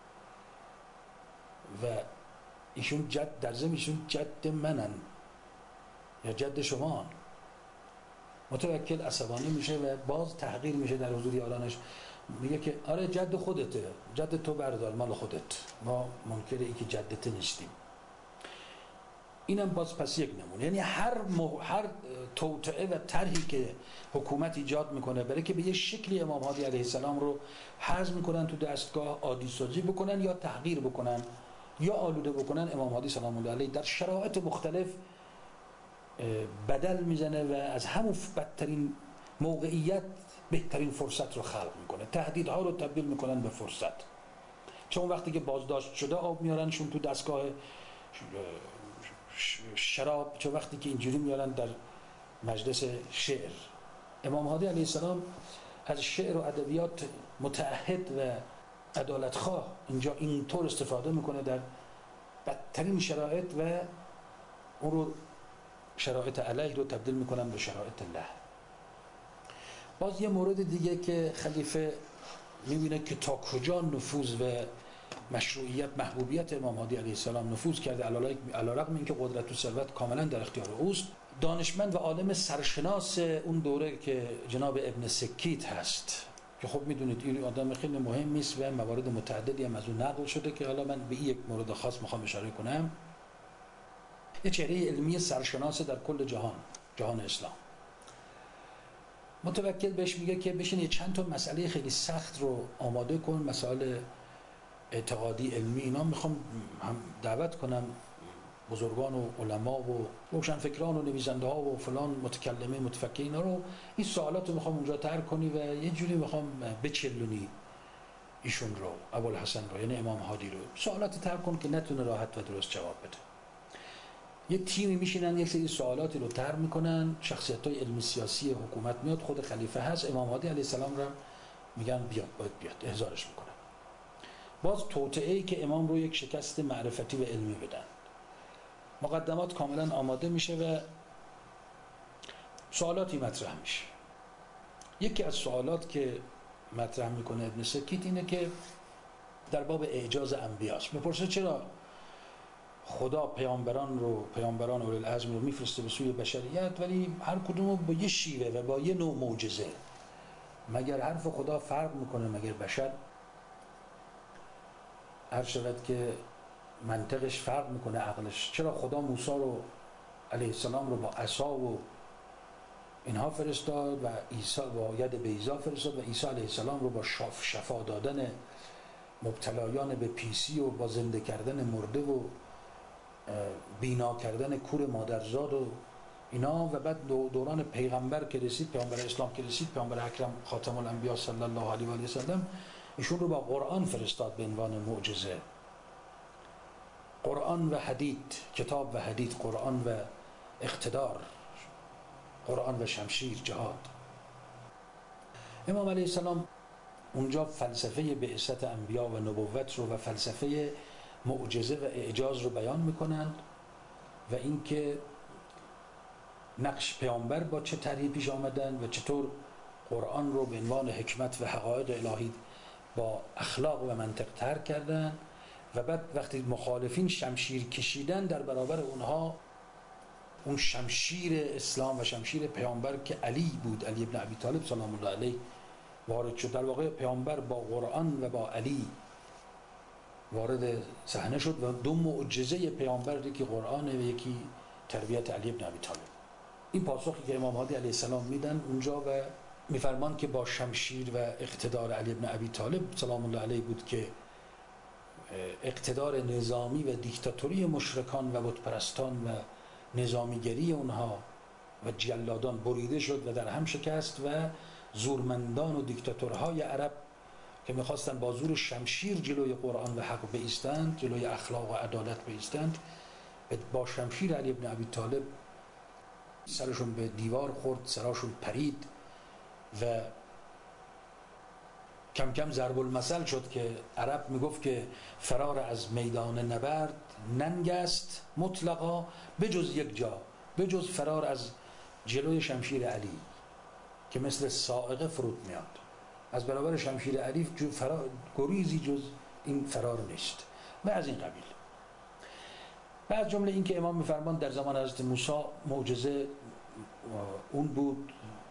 و ایشون جد در ضمن ایشون جد منن یا جد شما. متوکل عصبانی میشه و باز تحقیر میشه در حضور یارانش، میگه که آره جد خودته، جد تو بردار مال خودت، ما منکر ای که جدت نیستیم. اینم باز پس یک نمونه. یعنی هر مح... هر توطئه و طرحی که حکومت ایجاد میکنه برای که به یه شکلی امام هادی علیه السلام رو حذف میکنن تو دستگاه، عادی سازی بکنن یا تحقیر بکنن یا آلوده بکنن، امام هادی سلام الله علیه در شرایط مختلف بدل میزنه و از همون بدترین موقعیت بهترین فرصت رو خلق میکنه. تهدیدها رو تبدیل میکنن به فرصت. چون وقتی که بازداشت شده آب میارنشون تو دستگاه شراب، چون وقتی که اینجوری میارن در مجلس شعر. امام هادی علیه السلام از شعر و ادبیات متعهد و عدالتخواه اینجا اینطور استفاده میکنه در بدترین شرایط و اون رو شرایط علیه رو تبدیل میکنن به شرایط له. باز یه مورد دیگه که خلیفه میبینه که تا کجا نفوذ و مشروعیت محبوبیت امام هادی علیه السلام نفوذ کرده، علیرغم اینکه قدرت و ثروت کاملا در اختیار اوست. دانشمند و عالم سرشناس اون دوره که جناب ابن سکیت هست که خب میدونید این آدم خیلی مهمی است و موارد متعددی هم از اون نقل شده که حالا من به این یک مورد خاص میخوام اشاره کنم. یه چهره علمی سرشناس در کل جهان، جهان اسلام. متوکل بهش میگه که بشین یه چند تا مسئله خیلی سخت رو آماده کن، مسائل اعتقادی علمی اینا، میخوام هم دعوت کنم بزرگان و علما و روشنفکران و نویسنده ها و فلان متکلمه متفکرین رو این سوالات رو میخوام اونجا طرح کنی و یه جوری میخوام بچلونی ایشون رو، ابوالحسن رو، یعنی امام هادی رو، سوالات طرح کن که نتونه راحت و درست جواب بده. یه تیمی میشینن یک سری سوالاتی رو طرح میکنن، شخصیت‌های علمی سیاسی حکومت میاد، خود خلیفه هست، امام هادی علیه السلام رو میگن بیاد، باید بیاد، احضارش میکنن. باز توطئه‌ای که امام رو یک شکست معرفتی و علمی بدن. مقدمات کاملا آماده میشه و سوالاتی مطرح میشه. یکی از سوالات که مطرح میکنه ابن سکیت اینه که در باب اعجاز انبیاست. میپرسه چرا خدا پیامبران رو، پیامبران اولی العزم رو میفرسته به سوی بشریت، ولی هر کدوم با یه شیوه و با یه نوع معجزه. مگر حرف خدا فرق میکنه؟ مگر بشر هر شود که منطقش فرق میکنه، عقلش؟ چرا خدا موسی رو علیه السلام رو با عصا و اینها فرستاد و عیسی با ید بیضا فرستاد و عیسی علیه السلام رو با شفا دادن مبتلایان به پیسی و با زنده کردن مرده و بینا کردن کور مادرزاد و اینا، و بعد دوران پیغمبر که رسید، پیامبر اسلام که رسید، پیامبر اکرم خاتم الانبیا صلی الله علیه و آله و سلم ایشون رو با قرآن فرستاد به عنوان معجزه. قرآن و حدید، کتاب و حدید، قرآن و اقتدار، قرآن و شمشیر، جهاد. امام علیه السلام اونجا فلسفه بعثت انبیا و نبوت رو و فلسفه معجزه و اعجاز رو بیان میکنند و اینکه نقش پیامبر با چه طریقی پیش آمدن و چطور قرآن رو به عنوان حکمت و حقایق الهی با اخلاق و منطق طرح کردن و بعد وقتی مخالفین شمشیر کشیدن در برابر اونها، اون شمشیر اسلام و شمشیر پیامبر که علی بود، علی ابن ابی طالب سلام الله علیه وارد شد. در واقع پیامبر با قرآن و با علی وارد صحنه شد و دو معجزه پیامبر، یکی قرآن و یکی تربیت علی ابن ابی طالب. این پاسخی که امام هادی علیه السلام میدن اونجا و میفرمان که با شمشیر و اقتدار علی ابن ابی طالب سلام الله علیه بود که اقتدار نظامی و دیکتاتوری مشرکان و بتپرستان و نظامیگری اونها و جلادان بریده شد و در هم شکست و زورمندان و دیکتاتورهای عرب که میخواستن با زور شمشیر جلوی قرآن و حق بایستند، جلوی اخلاق و عدالت بایستند، با شمشیر علی ابن ابی طالب سرشون به دیوار خورد، سراشون پرید و کم کم ضرب المثل شد که عرب میگفت که فرار از میدان نبرد ننگ است مطلقا بجز یک جا، بجز فرار از جلوی شمشیر علی که مثل صاعقه فرود میاد. از برابر شمشیر علی فرار گریزی جز این فرار نیست و از این قبیل. و از جمله این که امام میفرمان در زمان حضرت موسی معجزه اون بود،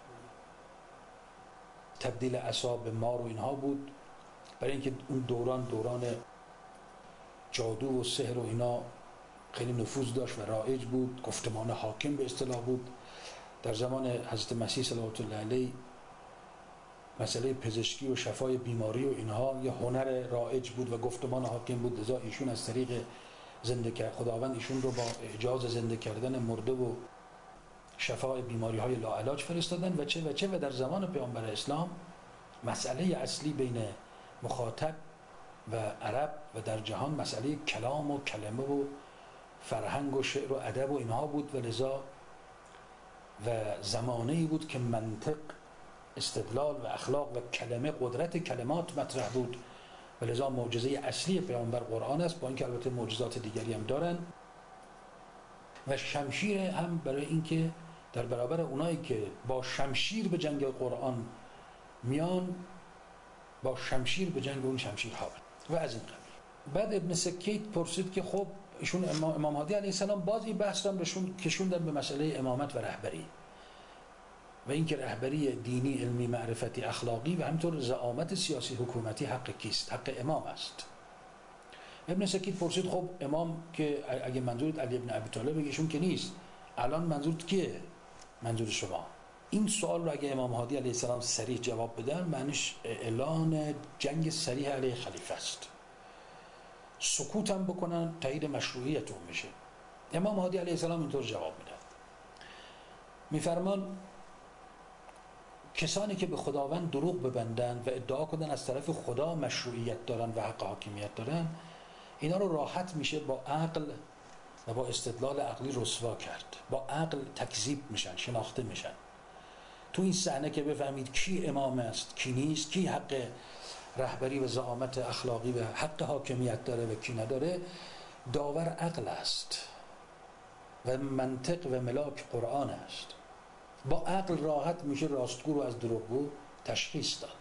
تبدیل عصا به مار و اینها بود، برای اینکه اون دوران دوران جادو و سحر و اینا خیلی نفوذ داشت و رایج بود، گفتمان حاکم به اصطلاح بود. در زمان حضرت مسیح صلوات الله علیه مسئله پزشکی و شفای بیماری و اینها یه هنر رایج بود و گفتمان حاکم بود، لذا ایشون از طریق زنده کرد خداوند ایشون رو با اعجاز زنده کردن مرده و شفای بیماری های لاعلاج فرستادن و چه و چه و در زمان پیامبر اسلام مسئله اصلی بین مخاطب و عرب و در جهان مسئله کلام و کلمه و فرهنگ و شعر و ادب و اینها بود و لذا و زمانه‌ای بود که منطق، استدلال و اخلاق و کلمه، قدرت کلمات مطرح بود و لذا معجزه اصلی پیامبر قرآن است، با اینکه البته معجزات دیگری هم دارن. و شمشیر هم برای اینکه در برابر اونایی که با شمشیر به جنگ قرآن میان، با شمشیر به جنگ اون شمشیرها و از این قبیل. بعد ابن سکیت پرسید که خب ایشون امام هادی علیه السلام بازی بحث هم بهشون کشوندن به مسئله امامت و رهبری و اینکه رهبری دینی، علمی، معرفتی، اخلاقی و همینطور زعامت سیاسی حکومتی حق کیست؟ حق امام است. ابن سکیت پرسید خب امام که اگه منظورت علی ابن ابی طالب ایشون که نیست، الان منظورت کیه؟ منظور شما؟ این سوال رو اگه امام هادی علیه السلام صریح جواب بدن، معنیش اعلان جنگ صریح علیه خلیفه است. سکوت هم بکنن تایید مشروعیت اون میشه. امام هادی علیه السلام اینطور جواب میدن، میفرمان کسانی که به خداوند دروغ ببندند و ادعا کنند از طرف خدا مشروعیت دارن و حق حاکمیت دارن، اینا رو راحت میشه با عقل و با استدلال عقلی رسوا کرد. با عقل تکذیب میشن، شناخته میشن. تو این صحنه که بفهمید کی امام است، کی نیست، کی حق رهبری و زعامت اخلاقی و حق حاکمیت داره و کی نداره، داور عقل است و منطق و ملاک قرآن است. با عقل راحت میشه راستگو رو از دروغگو تشخیص داد.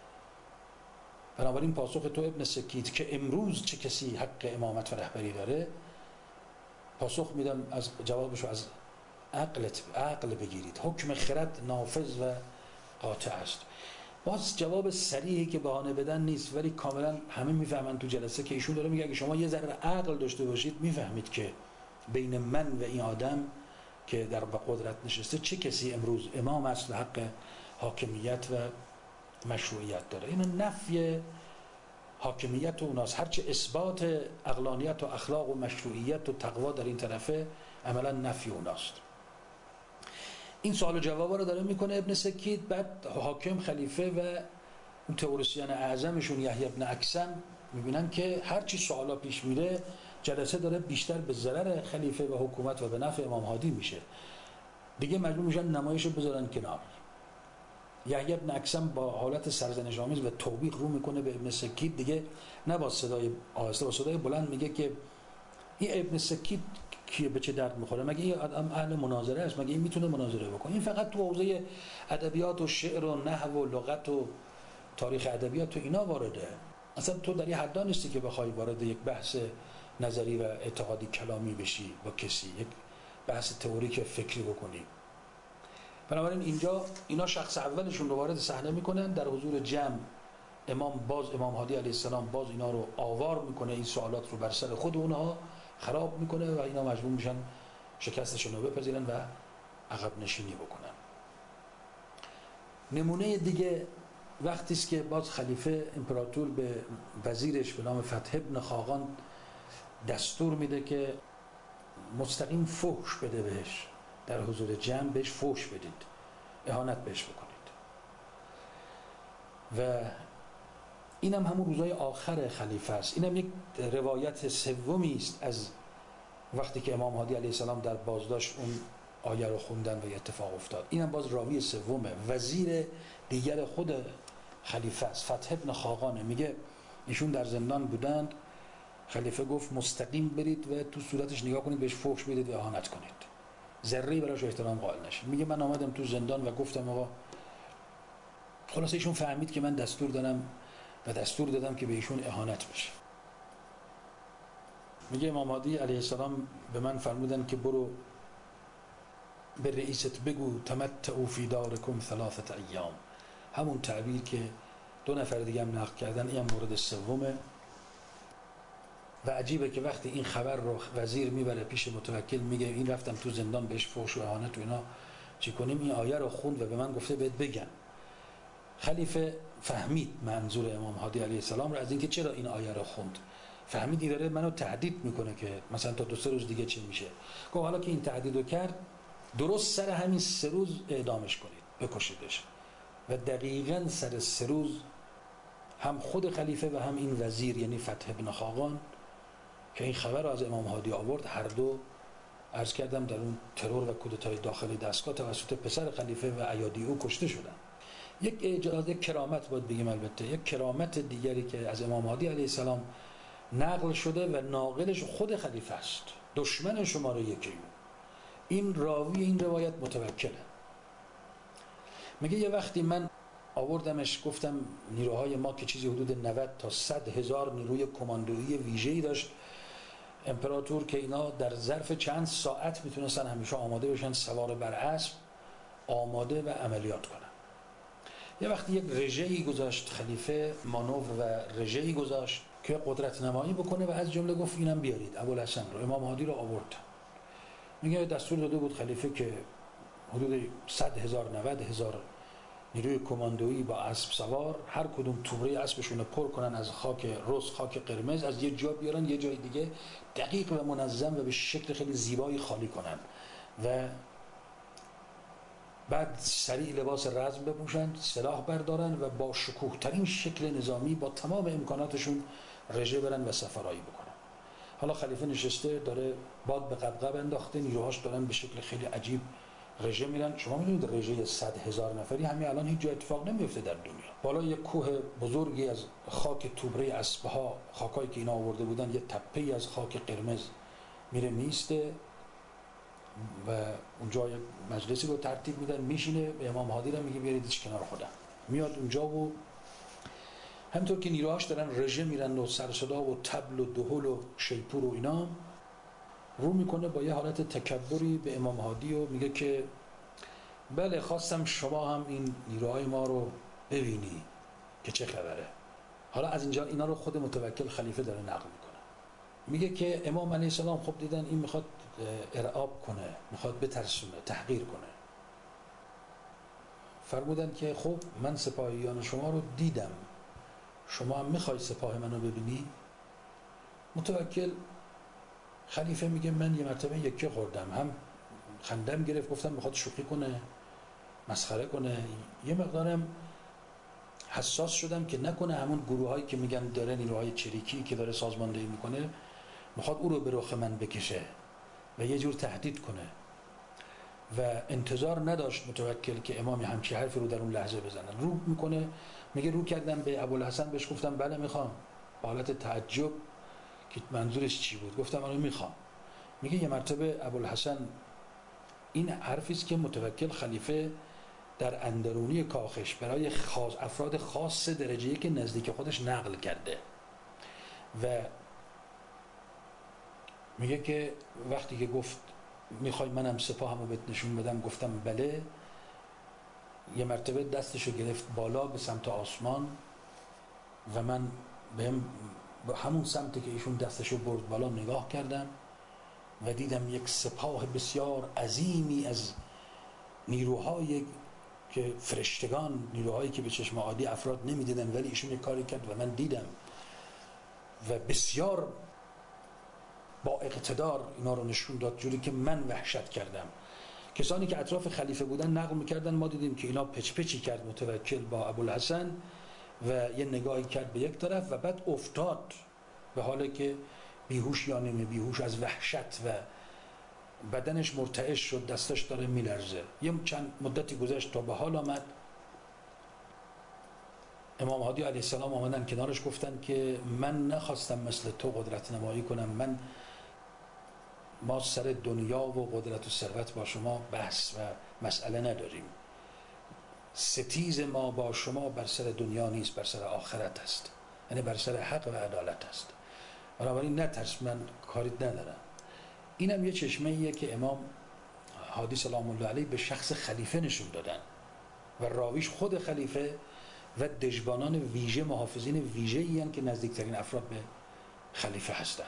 بنابراین پاسخ تو ابن سکیت که امروز چه کسی حق امامت و رهبری داره، پاسخ میدم از جوابشو از عقلت عقل بگیرید. حکم خرد نافذ و قاطع است. باز جواب صریحی که بهانه بدن نیست، ولی کاملا همه میفهمن تو جلسه که ایشون داره میگه اگه شما یه ذره عقل داشته باشید میفهمید که بین من و این آدم که در قدرت نشسته چه کسی امروز امام است و حق حاکمیت و مشروعیت داره. این نفی حاکمیت اوناست، هرچه اثبات عقلانیت و اخلاق و مشروعیت و تقوا در این طرفه عملا نفی اوناست. این سوال و جواب رو داره میکنه ابن سکیت. بعد حاکم خلیفه و اون تئوریسین اعظمشون یحیی بن اکثم میبینن که هرچی سوالا پیش میره جلسه داره بیشتر به ضرر خلیفه و حکومت و به نفع امام هادی میشه. دیگه مجبور میشن نمایشو بذارن کنار. یحیی بن اکثم با حالت سرزنش‌آمیز و توبیخ رو میکنه به ابن سکیت، دیگه نه با صدای آهسته، با صدای بلند میگه که این ابن سکیت کیه، به چه درد میخوره؟ مگه این آدم اهل مناظره است؟ مگه این میتونه مناظره بکنه؟ این فقط تو حوزه ادبیات و شعر و نحو و لغت و تاریخ ادبیات تو اینا وارده. اصلا تو در این حدا نیستی که بخوای وارد یک بحث نظری و اعتقادی کلامی بشی با کسی، یک بحث تئوریک فکری بکنی. بنابراین اینجا اینا شخص اولشون رو وارد صحنه میکنن، در حضور جمع امام باز امام هادی علیه السلام باز اینا رو آوار میکنه، این سوالات رو بر سر خود اونها خراب میکنه و اینا مجبور میشن شکستشون رو بپذیرن و عقب نشینی بکنن. نمونه دیگه وقتی است که باز خلیفه امپراتور به وزیرش به نام فتح ابن خاقان دستور میده که مستقیم فحش بده بهش، در حضور جمع بهش فحش بدید، اهانت بهش بکنید. و اینم همون روزهای آخر خلیفه است. اینم یک روایت سومی است از وقتی که امام هادی علیه السلام در بازداشت اون آیه رو خوندن و اتفاق افتاد. اینم باز راوی سومه، وزیر دیگر خود خلیفه است، فتح ابن خاقانه. میگه ایشون در زندان بودند، خلیفه گفت مستقیم برید و تو صورتش نگاه کنید، بهش فحش بدید و اهانت کنید، ذره‌ای براش احترام قائل نشید. میگه من آمدم تو زندان و گفتم آقا، خلاصه ایشون فهمید که من دستور دادم و دستور دادم که به ایشون اهانت بشه. میگه امام هادی علیه السلام به من فرمودن که برو به رئیست بگو تمتعوا فی دارکم ثلاثه ایام. همون تعبیر که دو نفر دیگه هم نقل کردن، این هم مورد سومه. و عجیبه که وقتی این خبر رو وزیر میبره پیش متوکل، میگه این رفتم تو زندان بهش فحش و اهانت و اینا، چی کنیم؟ این آیه رو خوند و به من گفته بهت بگم. خلیفه فهمید منظور امام هادی علیه السلام رو از اینکه چرا این آیه رو خوند. فهمید داره منو تهدید میکنه که مثلا تا دو سه روز دیگه چی میشه. گفت حالا که این تهدیدو کرد، درست سر همین سه روز اعدامش کنید، بکشیدش. و دقیقاً سر سه روز هم خود خلیفه و هم این وزیر یعنی فتح ابن خاقان که این خبر رو از امام هادی آورد، هر دو عرض کردم در اون ترور و کودتای داخلی دستگاه توسط پسر خلیفه و ایادی او کشته شدن. یک اجازه، یک کرامت باید بگیم، البته یک کرامت دیگری که از امام هادی علیه السلام نقل شده و ناقلش خود خلیفه است، دشمن شماره یکی. این راوی این روایت متوکله. میگه یه وقتی من آوردمش، گفتم نیروهای ما که چیزی حدود نود تا صد هزار نیروی کماندویی ویژه‌ای داشت امپراتور که اینا در ظرف چند ساعت میتونستن همیشه آماده بشن، سوار بر اسب آماده و عملیات کنن. یه وقتی یک رژه‌ای گذاشت خلیفه، مانور و رژه‌ای گذاشت که قدرت نمایی بکنه و از جمله گفت اینم بیارید، ابوالحسن رو، امام هادی رو آورد. میگه دستور داده بود خلیفه که حدود صد هزار، نود هزار نیروی کماندویی با اسب سوار هر کدوم توبره اسبشون رو پر کنن از خاک رز، خاک قرمز، از یه جا بیارن یه جای دیگه دقیق و منظم و به شکل خیلی زیبایی خالی کنن و بعد سریع لباس رزم بپوشن، سلاح بردارن و با شکوه ترین شکل نظامی با تمام امکاناتشون رژه برن و سفرایی بکنن. حالا خلیفه نشسته داره باد به قبقب انداخته، نیروهاش دارن به شکل خیلی عجیب رژه میرن. شما میدونید رژه صد هزار نفری همین الان هیچ جا اتفاق نمیفته در دنیا. بالا یک کوه بزرگی از خاک توبره اسبها، خاکایی که اینا آورده بودن، یه تپه‌ای از خاک قرمز میره میسته و اونجا یک مجلسی رو ترتیب میدن، میشینه، به امام هادی رو میگه بیاریدش کنار خودم. میاد اونجا و همینطور که نیروهاش دارن رژه میرن و سر صدا و طبل و دهل و شیپور و اینا، رو میکنه با یه حالت تکبری به امام هادی و میگه که بله خواستم شما هم این نیروهای ما رو ببینی که چه خبره. حالا از اینجا اینا رو خود متوکل خلیفه داره نقل میکنه، میگه که امام علیه السلام خب دیدن این میخواد ارعاب کنه، میخواد بترسونه، تحقیر کنه. فرمودن که خب من سپاهیان شما رو دیدم، شما هم میخوای سپاه منو ببینی؟ متوکل خلیفه میگه من یه مرتبه یکی خوردم، هم خندم گرفت، گفتم میخواد شوخی کنه، مسخره کنه، یه مقدارم حساس شدم که نکنه همون گروه هایی که میگن داره نیروهای چریکی که داره سازماندهی میکنه میخواد او رو به رخ من بکشه و یه جور تهدید کنه. و انتظار نداشت متوکل که امامی همچی حرفی رو در اون لحظه بزنن. رو میکنه، میگه رو کردم به ابوالحسن، بهش گفتم بله میخوام، با حالت تعجب که منظورش چی بود. گفتم آره میخوام. میگه یه مرتبه ابوالحسن، این حرفی است که متوکل خلیفه در اندرونی کاخش برای خاص افراد خاص درجه‌ای که نزدیک خودش نقل کرده و میگه که وقتی که گفت میخوای منم سپاهمو بهت نشون بدم، گفتم بله. یه مرتبه دستشو گرفت بالا به سمت آسمان و من بهم به همون سمتی که ایشون دستشو برد بالا نگاه کردم و دیدم یک سپاه بسیار عظیمی از نیروهای که فرشتگان، نیروهایی که به چشم عادی افراد نمیدیدن، ولی ایشون یک کاری کرد و من دیدم و بسیار با اقتدار اینا رو نشون داد، جوری که من وحشت کردم. کسانی که اطراف خلیفه بودن نقل میکردن ما دیدیم که اینا پچ پچی کرد متوکل با ابوالحسن و یه نگاهی کرد به یک طرف و بعد افتاد به حالی که بیهوش یا نیمه بیهوش از وحشت و بدنش مرتعش شد، دستش داره میلرزه. یه چند مدتی گذشت تا به حال آمد. امام هادی علیه السلام آمدن کنارش، گفتن که من نخواستم مثل تو قدرت نمایی کنم، من ما سر دنیا و قدرت و ثروت با شما بحث و مسئله نداریم، ستیز ما با شما بر سر دنیا نیست، بر سر آخرت است، یعنی بر سر حق و عدالت است. بنابراین نترس، من کاریت ندارم. اینم یه چشمه ایه که امام هادی سلام الله علیه به شخص خلیفه نشون دادن و راویش خود خلیفه و دژبانان ویژه، محافظین ویژه ایان که نزدیکترین افراد به خلیفه هستند.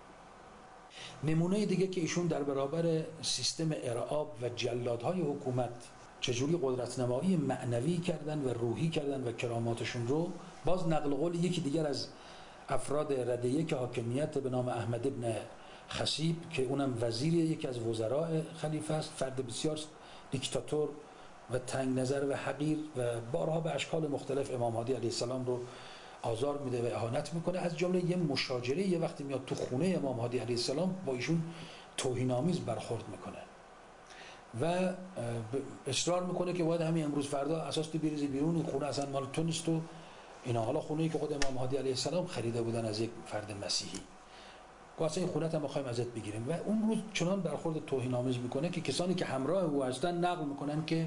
نمونه دیگه که ایشون در برابر سیستم ارعاب و جلادهای حکومت چجوری قدرت نمایی معنوی کردن و روحی کردن و کراماتشون رو، باز نقل قول یکی دیگر از افراد رده یک حاکمیت به نام احمد ابن خصیب که اونم وزیر یکی از وزراء خلیفه است، فرد بسیار دیکتاتور و تنگ نظر و حقیر و بارها به اشکال مختلف امام هادی علیه السلام رو آزار میده و اهانت میکنه. از جمله یه مشاجره یه وقتی میاد تو خونه امام هادی علیه السلام با ایشون توهین‌آمیز برخورد میکنه و اصرار میکنه که باید همین امروز فردا اساس تو بریزی بیرون، این خونه اصلا مال تو نیست و اینا. حالا خونه‌ای که خود امام هادی علیه السلام خریده بودن از یک فرد مسیحی، واسه این خونت هم می‌خوایم ازت بگیریم. و اون روز چنان برخورد توهین‌آمیز میکنه که کسانی که همراه او هستن نقل میکنن که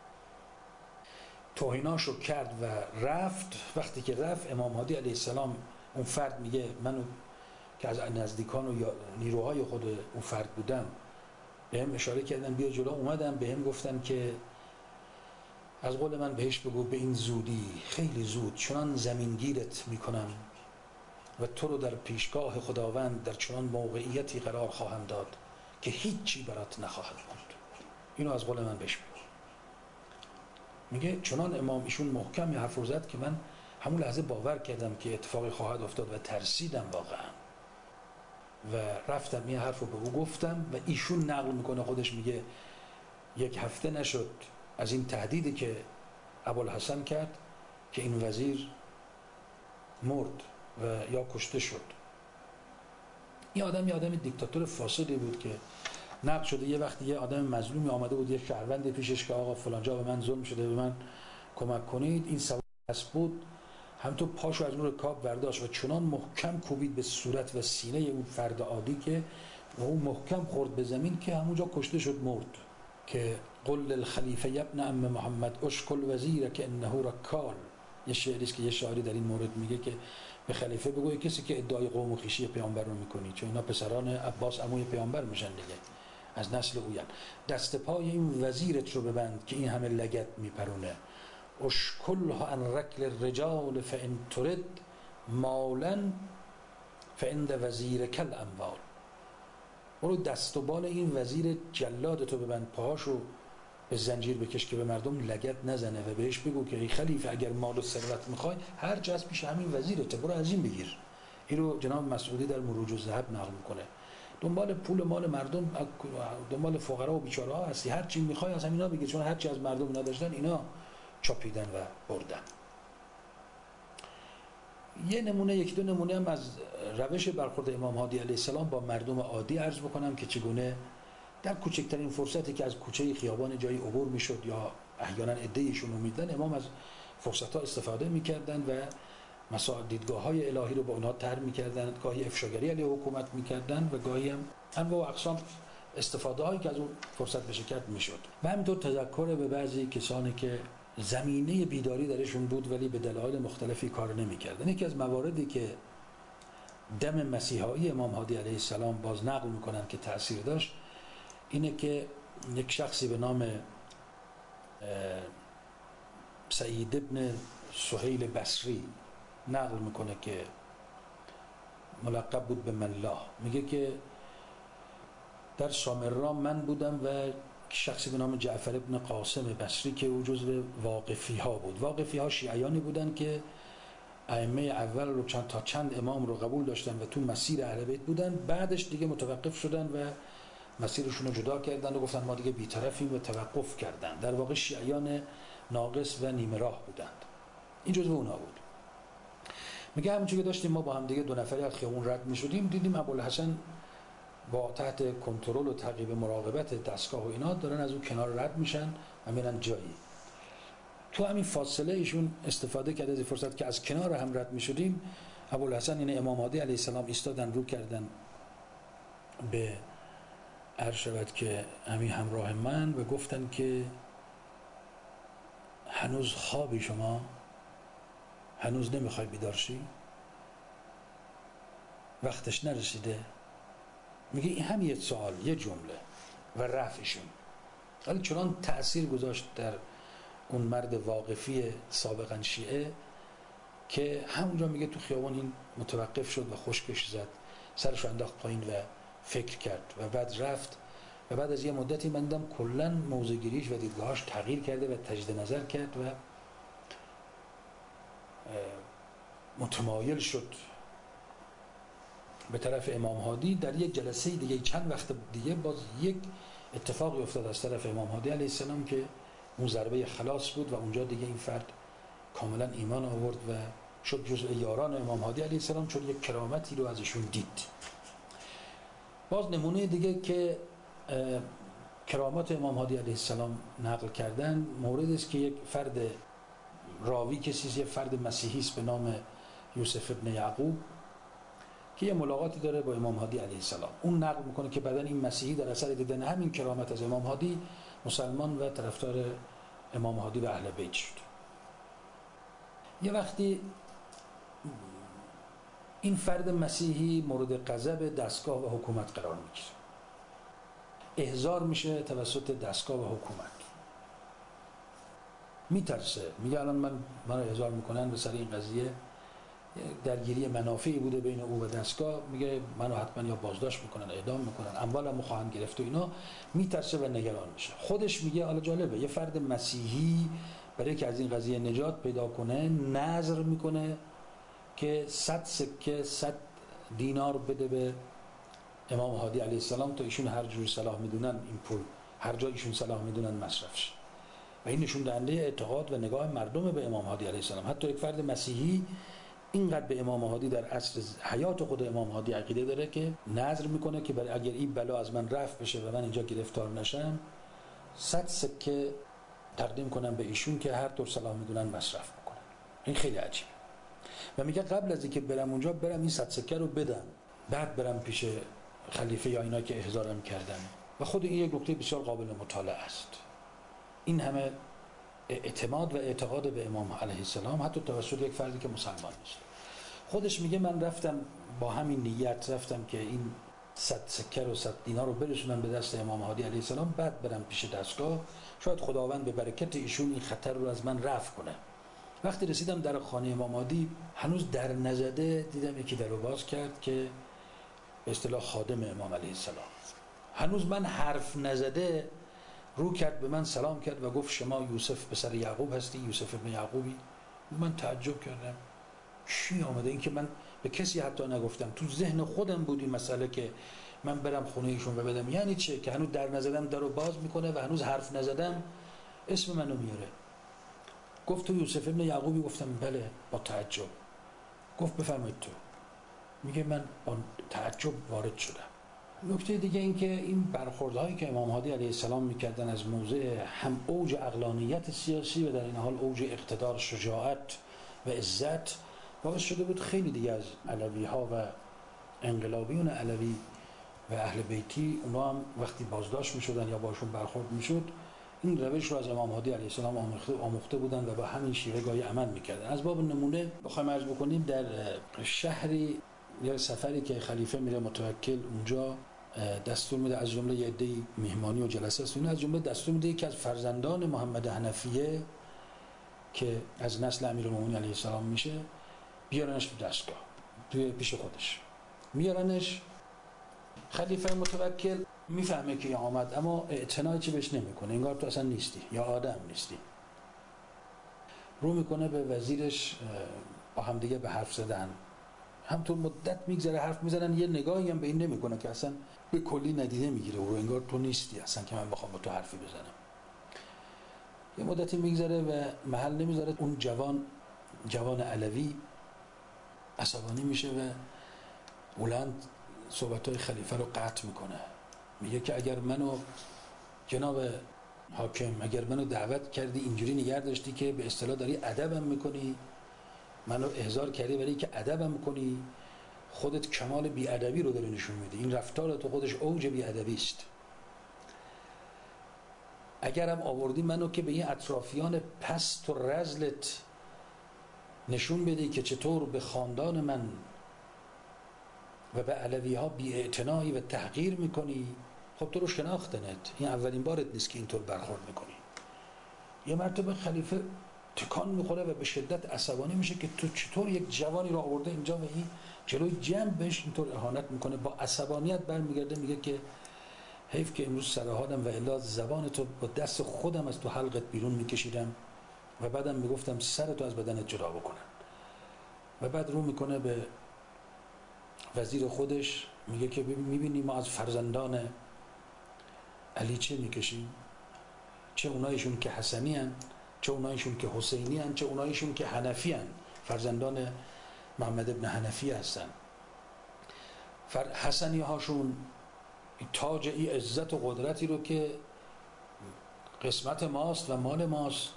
توهیناشو کرد و رفت. وقتی که رفت امام هادی علیه السلام، اون فرد میگه منو که از نزدیکان و نیروهای خود اون فرد بودم بهم اشاره کردن بیا جلو، اومدم بهم گفتن که از قول من بهش بگو به این زودی، خیلی زود چنان زمینگیرت میکنم و تو رو در پیشگاه خداوند در چنان موقعیتی قرار خواهم داد که هیچی برات نخواهد ماند. اینو از قول من بهش بگو. میگه چنان امام ایشون محکم حرف رو زد که من همون لحظه باور کردم که اتفاقی خواهد افتاد و ترسیدم واقعا و رفتم این حرف رو به او گفتم و ایشون نقل میکنه خودش میگه یک هفته نشد از این تهدیدی که ابوالحسن کرد که این وزیر مرد و یا کشته شد. این آدم یه آدم دیکتاتور فاسدی بود که نقل شده یه وقتی یه آدم مظلومی آمده بود، یه شهروند پیشش که آقا فلانجا به من ظلم شده، به من کمک کنید. این سوار اسب بود، همینطور پاشو از نور کاب برداشت و چنان محکم کوبید به صورت و سینه اون فرد عادی که اون محکم خورد به زمین که همونجا کشته شد، مرد. که قل للخلیفه ابن عم محمد اشکل وزیر که انه رکال، یه شعری است که یه شاعری در این مورد میگه که به خلیفه بگوی کسی که ادعای قوم و خویشی پیامبر رو میکنی، چون اینا پسران عباس عموی پیامبر میشن دیگه، از نسل اوین، دست پای این وزیرت رو ببند که این همه لگد میپرونه. اشکلها عن رکل الرجال فان ترد مالا فعند وزیر کل اموال. برو دست و بال این وزیر جلادتو ببند، پاهاشو به زنجیر بکش که به مردم لگد نزنه و بهش بگو که ای خلیفه اگر مال و ثروت میخوای هر جا از پیش همین وزیرته، برو از این بگیر. این رو جناب مسعودی در مروج الذهب نقل میکنه. دنبال پول مال مردم، دنبال فقرا و بیچاره ها هستی، هر چی میخوای از همینا بگیر، چون هر چی از مردم نداشتن اینا چاپیدن و بردن. یه نمونه، یک دو نمونه هم از روش برخورد امام هادی علیه السلام با مردم عادی عرض بکنم که چگونه در کوچکترین فرصتی که از کوچه خیابان جایی عبور میشد یا احیانا عده‌ایشون رو میدن، امام از فرصت‌ها استفاده میکردن و مسائل دیدگاه‌های الهی رو با اونها طرح میکردن، گاهی افشاگری علیه حکومت میکردن و گاهی هم انواع و اقسام استفاده هایی که از اون فرصت بشه کرد میشد. و همینطور تذکر به بعضی کسانی که زمینه بیداری درشون بود ولی به دلایل مختلفی کار نمیکردن. یکی از مواردی که دم مسیحایی امام هادی علیه السلام باز نقل میکنن که تأثیر داشت اینه که یک شخصی به نام سعید ابن سهیل بصری نقل میکنه که ملقب بود به ملاح، میگه که در سامرا من بودم و شخصی به نام جعفر ابن قاسم بصری که او جزو واقفی ها بود. واقفی ها شیعیانی بودن که ائمه اول رو چند تا چند امام رو قبول داشتن و تو مسیر اهل بیت بودن، بعدش دیگه متوقف شدن و مسیرشون رو جدا کردن و گفتن ما دیگه بی‌طرفیم و توقف کردن. در واقع شیعیان ناقص و نیمه راه بودند. این جزو اونا بود. میگه همونجوری که داشتیم ما با هم دیگه دو نفری از خیابون رد میشدیم، دیدیم ابوالحسن با تحت کنترل و تعقیب مراقبت دستگاه و اینا دارن از اون کنار رد میشن و میرن جایی. تو همین فاصله ایشون استفاده کرده از فرصت که از کنار هم رد میشدیم، ابوالحسن این امام هادی علیه السلام ایستادن رو کردن به عرض شود که همین همراه من و گفتن که هنوز خوابی شما؟ هنوز نمیخوای بیدار شی؟ وقتش نرسیده؟ میگه این هم یه سوال، یه جمله و رفعشون. ولی چنان تأثیر گذاشت در اون مرد واقفی سابقا شیعه که همونجا میگه تو خیابان این متوقف شد و خشکش زد، سرش انداخت پایین و فکر کرد و بعد رفت و بعد از یه مدتی من دیدم کلا موضع‌گیریش و دیدگاهاش تغییر کرده و تجدید نظر کرد و متمایل شد به طرف امام هادی. در یک جلسه دیگه چند وقت دیگه باز یک اتفاقی افتاد از طرف امام هادی علیه السلام که اون ضربه خلاص بود و اونجا دیگه این فرد کاملا ایمان آورد و شد جزء یاران امام هادی علیه السلام، چون یک کرامتی رو ازشون دید. باز نمونه دیگه که کرامات امام هادی علیه السلام نقل کردن موردی است که یک فرد راوی کسی یه فرد مسیحی است به نام یوسف ابن یعقوب که یه ملاقاتی داره با امام هادی علیه السلام. اون نقل میکنه که بعدن این مسیحی در اثر دیدن همین کرامت از امام هادی مسلمان و طرفدار امام هادی و اهل بیت شد. یه وقتی این فرد مسیحی مورد غضب دستگاه و حکومت قرار میگیره، احضار میشه توسط دستگاه و حکومت، میترسه، میگه الان من من رو احضار میکنن به سر این قضیه، درگیری منافعی بوده بین او و دستگاه، میگه منو حتما یا بازداشت میکنن، اعدام میکنن، اموالمو خواهند گرفت و اینا، میترسه و نگران میشه. خودش میگه، حالا جالبه، یه فرد مسیحی برای که از این قضیه نجات پیدا کنه نذر میکنه که صد سکه صد دینار بده به امام هادی علیه السلام تا ایشون هر جور صلاح میدونن این پول هر جا ایشون صلاح میدونن مصرف شه. و این نشون دهنده اعتقاد و نگاه مردم به امام هادی علیه السلام. حتی یک فرد مسیحی اینقدر به امام هادی در عصر حیات خود امام هادی عقیده داره که نذر میکنه که برای اگر این بلا از من رفع بشه و من اینجا گرفتار نشم صد سکه تقدیم کنم به ایشون که هر طور صلاح میدونن مصرف بکنن. این خیلی عجیبه. و میگه قبل از اینکه برم اونجا برم این صد سکه رو بدم بعد برم پیش خلیفه یا اینا که احضارم کردن. و خود این یک نکته بسیار قابل مطالعه است. این همه اعتماد و اعتقاد به امام علیه السلام حتی توسط یک فردی که مسلمان نیست. خودش میگه من رفتم با همین نیت رفتم که این صد سکه و صد دینار رو برسونم به دست امام هادی علیه السلام بعد برم پیش دستگاه شاید خداوند به برکت ایشون این خطر رو از من رفع کنه. وقتی رسیدم در خانه امام هادی هنوز در نزده دیدم یکی در رو باز کرد که به اصطلاح خادم امام علیه السلام هنوز من حرف نزده رو کرد به من سلام کرد و گفت شما یوسف پسر یعقوب هستی یوسف ابن یعقوبی. من تعجب کردم چی آمده این که من به کسی حتی نگفتم تو ذهن خودم بود این مسئله که من برم خونه ایشون و بدم یعنی چه که هنوز در نزدم درو باز میکنه و هنوز حرف نزدم اسم منو میاره. گفت تو یوسف ابن یعقوبی؟ گفتم بله با تعجب. گفت بفرمایید تو. میگه من با تعجب وارد شدم. نکته دیگه این که این برخوردهایی که امام هادی علیه السلام میکردن از موضع هم اوج عقلانیت سیاسی و در این حال اوج اقتدار شجاعت و عزت باعث شده بود خیلی دیگه از علوی ها و انقلابیون علوی و اهل بیتی اونا هم وقتی بازداشت میشدن یا باشون برخورد میشد این روش رو از امام هادی علیه السلام آموخته آموخته بودن و با همین شیوه گاهی عمل میکردن. از باب نمونه بخوایم عرض بکنیم در شهری یا سفری که خلیفه میره متوکل اونجا دستور میده از جمله یه عده‌ای مهمانی و جلسه است. از جمله دستور میده که از فرزندان محمد حنفیه که از نسل امیرالمومنین علیه السلام میشه بیارنش تو دستگاه توی پیش خودش میارنش. خلیفه متوکل میفهمه که آمد اما اعتنایی چی بهش نمیکنه انگار تو اصلا نیستی یا آدم نیستی. رو میکنه به وزیرش با هم دیگه به حرف زدن. همطور مدت میگذره حرف میزنن یه نگاهی هم به این نمیکنه که اصلا به کلی ندیده میگیره و انگار تو نیستی اصلا که من بخوام با تو حرفی بزنم. یه مدتی میگذره و محل نمیذاره اون جوان جوان علوی عصبانی میشه و بلند صحبت‌های خلیفه رو قطع میکنه. میگه که اگر منو جناب حاکم اگر منو دعوت کردی اینجوری نگه داشتی که به اصطلاح داری ادبم میکنی منو احضار کردی برای که ادبم کنی خودت کمال بی‌ادبی رو داری نشون میدی. این رفتار تو خودش اوج بی‌ادبی است. اگرم آوردی منو که به این اطرافیان پست و رذلت نشون بدی که چطور به خاندان من و به علوی ها بی‌اعتنایی و تحقیر میکنی خب تو رو شناختنت این اولین بارت نیست که اینطور برخورد میکنی. یه مرتبه خلیفه تکان میخوره و به شدت عصبانی میشه که تو چطور یک جوانی رو آورده اینجا و این جلوی جمع بهش اینطور اهانت میکنه. با عصبانیت برمیگرده میگه که حیف که امروز سر حالم و الا زبان تو با دست خودم از تو حلقت بیرون میکشیدم و بعدم میگفتم سر تو از بدنت جدا بکنم. و بعد رو میکنه به وزیر خودش میگه که میبینی ما از فرزندان علی چه میکشیم چه اونایشون که حسنی هن چه اونایشون که حسینی هن چه اونایشون که حنفی هن فرزندان محمد ابن حنفی هستن. حسنی هاشون تاج ای عزت و قدرتی رو که قسمت ماست و مال ماست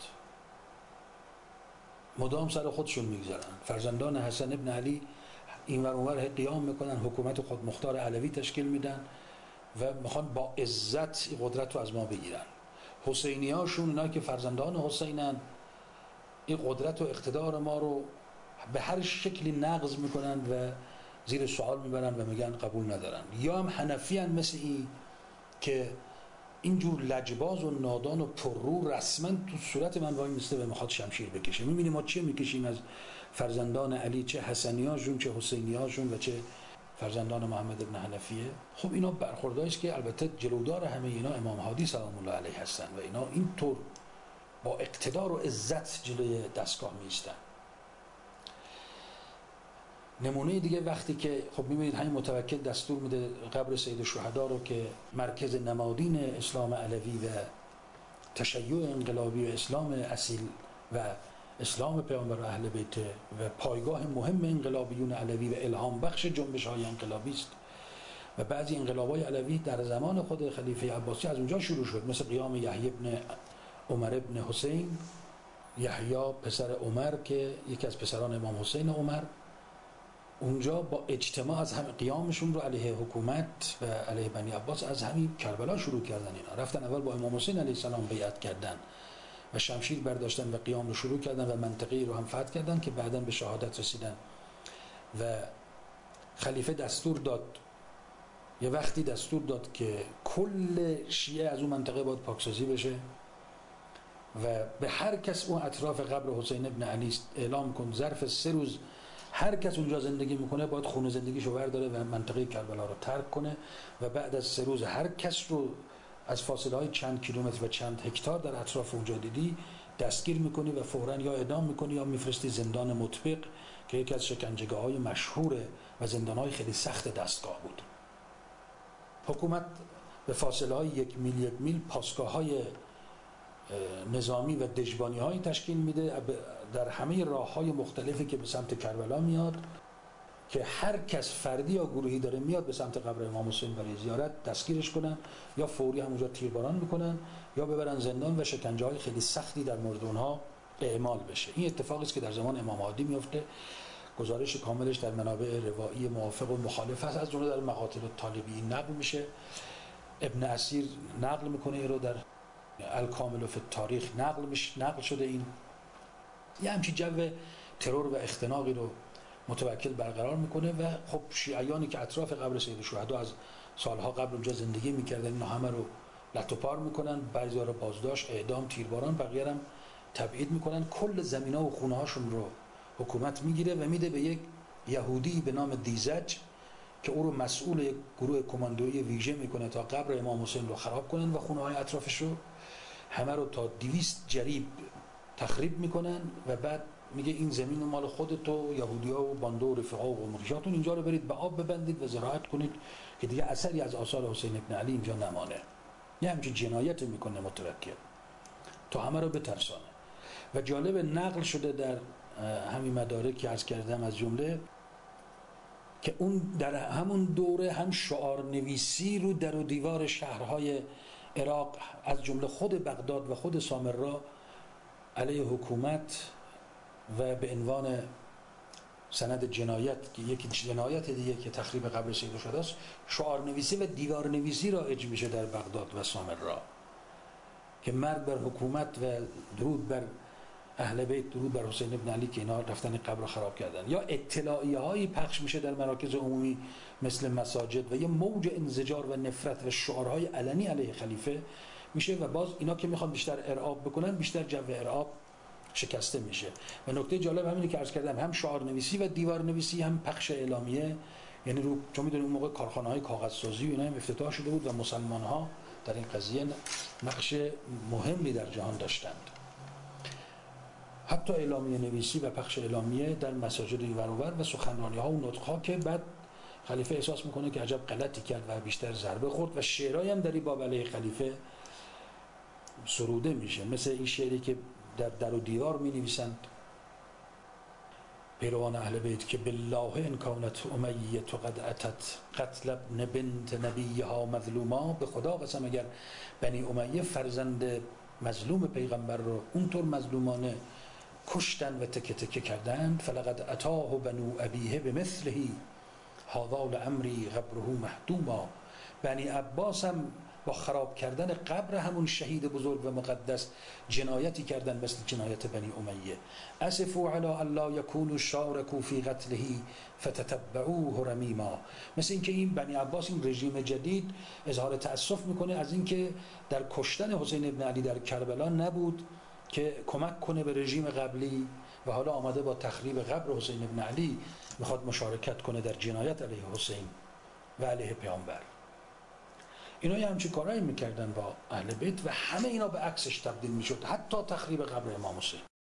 مدام سر خودشون میگذارن. فرزندان حسن ابن علی این ور اونور قیام میکنن حکومت خود مختار علوی تشکیل میدن و میخوان با عزت این قدرت رو از ما بگیرن. حسینی هاشون اینا که فرزندان حسینن این قدرت و اقتدار ما رو به هر شکلی نقض میکنن و زیر سوال میبرن و میگن قبول ندارن. یا هم حنفی هن مثل این که اینجور لجباز و نادان و پررو رسما تو صورت من وای میسته و میخواد شمشیر بکشه. میبینیم ما چه میکشیم از فرزندان علی چه حسنی هاشون چه حسینی هاشون و چه فرزندان محمد ابن حنفیه. خب اینا برخوردهایی است که البته جلودار همه اینا امام هادی سلام الله علیه هستن و اینا اینطور با اقتدار و عزت جلوی دستگاه میستن. نمونه دیگه وقتی که خب میبینید همین متوکل دستور میده قبر سید الشهدا رو که مرکز نمادین اسلام علوی و تشیع انقلابی و اسلام اصیل و اسلام پیامبر و اهل بیت و پایگاه مهم انقلابیون علوی و الهام بخش جنبش های انقلابی است و بعضی انقلاب‌های علوی در زمان خود خلیفه عباسی از اونجا شروع شد، مثل قیام یحیی ابن عمر ابن حسین، یحیی پسر عمر که یکی از پسران امام حسین عمر، اونجا با اجتماع از هم قیامشون رو علیه حکومت و علیه بنی عباس از همین کربلا شروع کردن. اینا رفتن اول با امام حسین علیه السلام بیعت کردن و شمشیر برداشتن و قیام رو شروع کردن و منطقه رو هم فتح کردن که بعداً به شهادت رسیدن. و خلیفه دستور داد، یه وقتی دستور داد که کل شیعه از اون منطقه باید پاکسازی بشه و به هر کس اون اطراف قبر حسین ابن علی اعلام کن ظرف سه روز هر کس اونجا زندگی میکنه باید خونه زندگیشو برداره و منطقه کربلا رو ترک کنه و بعد از سه روز هر کس رو از فاصله های چند کیلومتر و چند هکتار در اطراف اونجا دیدی دستگیر میکنی و فوراً یا اعدام میکنی یا میفرستی زندان مطبق که یکی از شکنجهگاه های مشهور و زندان های خیلی سخت دستگاه بود. حکومت به فاصله های یک میل یک میل پاسگاه های نظامی و دژبانی های تشکیل میده در همه راه های مختلفی که به سمت کربلا میاد که هر کس فردی یا گروهی داره میاد به سمت قبر امام حسین برای زیارت دستگیرش کنن یا فوری همونجا تیرباران میکنن یا ببرن زندان و شکنجه های خیلی سختی در مورد اونها اعمال بشه. این اتفاقی است که در زمان امام هادی میفته. گزارش کاملش در منابع روایی موافق و مخالف است، از جمله در مقاتل طالبی نقل میشه. ابن اسیر نقل میکنه این رو در الکامل فی التاریخ نقل میشه، نقل شده. این یه همچین جو ترور و اختناقی رو متوکل برقرار میکنه و خب شیعیانی که اطراف قبر سید الشهدا از سالها قبل اونجا زندگی میکردن اینا همه رو لطو پار میکنن، بعضی‌ها رو بازداشت، اعدام، تیرباران، بقیه هم تبعید میکنن. کل زمینا و خونه هاشون رو حکومت میگیره و میده به یک یهودی به نام دیزج که او رو مسئول یک گروه کماندویی ویژه میکنه تا قبر امام حسین رو خراب کنن و خونه های اطرافش رو همه رو تا دویست جریب تخریب میکنن و بعد میگه این زمین مال خودتو، یهودی‌ها و بانده و رفقا و مرشاتون اینجا رو برید به آب ببندید و زراعت کنید که دیگه اثری از آثار حسین ابن علی اینجا نمانه. یه همچین جنایت میکنه متوکل تا همه رو بترسانه. و جالب نقل شده در همین مدارک که عرض کردم از جمله که اون در همون دوره هم شعار نویسی رو در و دیوار شهرهای عراق از جمله خود بغداد و خود سامرا علیه حکومت و به عنوان سند جنایت که یک جنایت دیگه که تخریب قبر سید الشهدا است، شعار نویسی و دیوار نویسی رایج میشه در بغداد و سامرا که مرگ بر حکومت و درود بر اهل بیت، درود بر حسین ابن علی که اینا رفتن قبر رو خراب کردن. یا اطلاعیه هایی پخش میشه در مراکز عمومی مثل مساجد و یه موج انزجار و نفرت و شعارهای علنی علیه خلیفه میشه و باز اینا که میخوان بیشتر ارعاب بکنن بیشتر جو ارعاب شکسته میشه. و نکته جالب همینه که عرض کردم هم شعار نویسی و دیوار نویسی هم پخش اعلامیه، یعنی رو چون میدونید اون موقع کارخانه‌های کاغذسازی و اینا هم افتتاح شده بود و مسلمان‌ها در این قضیه نقش مهمی در جهان داشتند. حتی اعلامیه نویسی و پخش اعلامیه در مساجد اینور اونور و سخنرانی‌ها و نطق‌ها که بعد خلیفه احساس میکنه که عجب غلطی کرد و بیشتر ضربه خورد و شعرهایی هم در این باب علیه خلیفه سروده میشه، مثل این شعری که در در و دیوار می نویسند پیروان اهل بیت که بالله ان کانت امیه قد اتت قتل ابن بنت نبیها مظلوما، به خدا قسم اگر بنی امیه فرزند مظلوم پیغمبر رو اونطور مظلومانه کشتن و تکه تکه کردند، فلقد اتاه بنو ابیه بمثله هذا لامری قبره محدوما. بنی عباس هم با خراب کردن قبر همون شهید بزرگ و مقدس جنایتی کردن مثل جنایت بنی امیه. اسفوا علی الا یکونوا شارکوا فی قتله فتتبعوه رمیما. مثل اینکه این بنی عباس این رژیم جدید اظهار تأسف میکنه از اینکه در کشتن حسین ابن علی در کربلا نبود که کمک کنه به رژیم قبلی و حالا آمده با تخریب قبر حسین ابن علی میخواد مشارکت کنه در جنایت علیه حسین و علیه پیامبر. اینا یه همچین کارایی میکردن با اهل بیت و همه اینا به عکسش تبدیل میشد، حتی تخریب قبر امام حسین.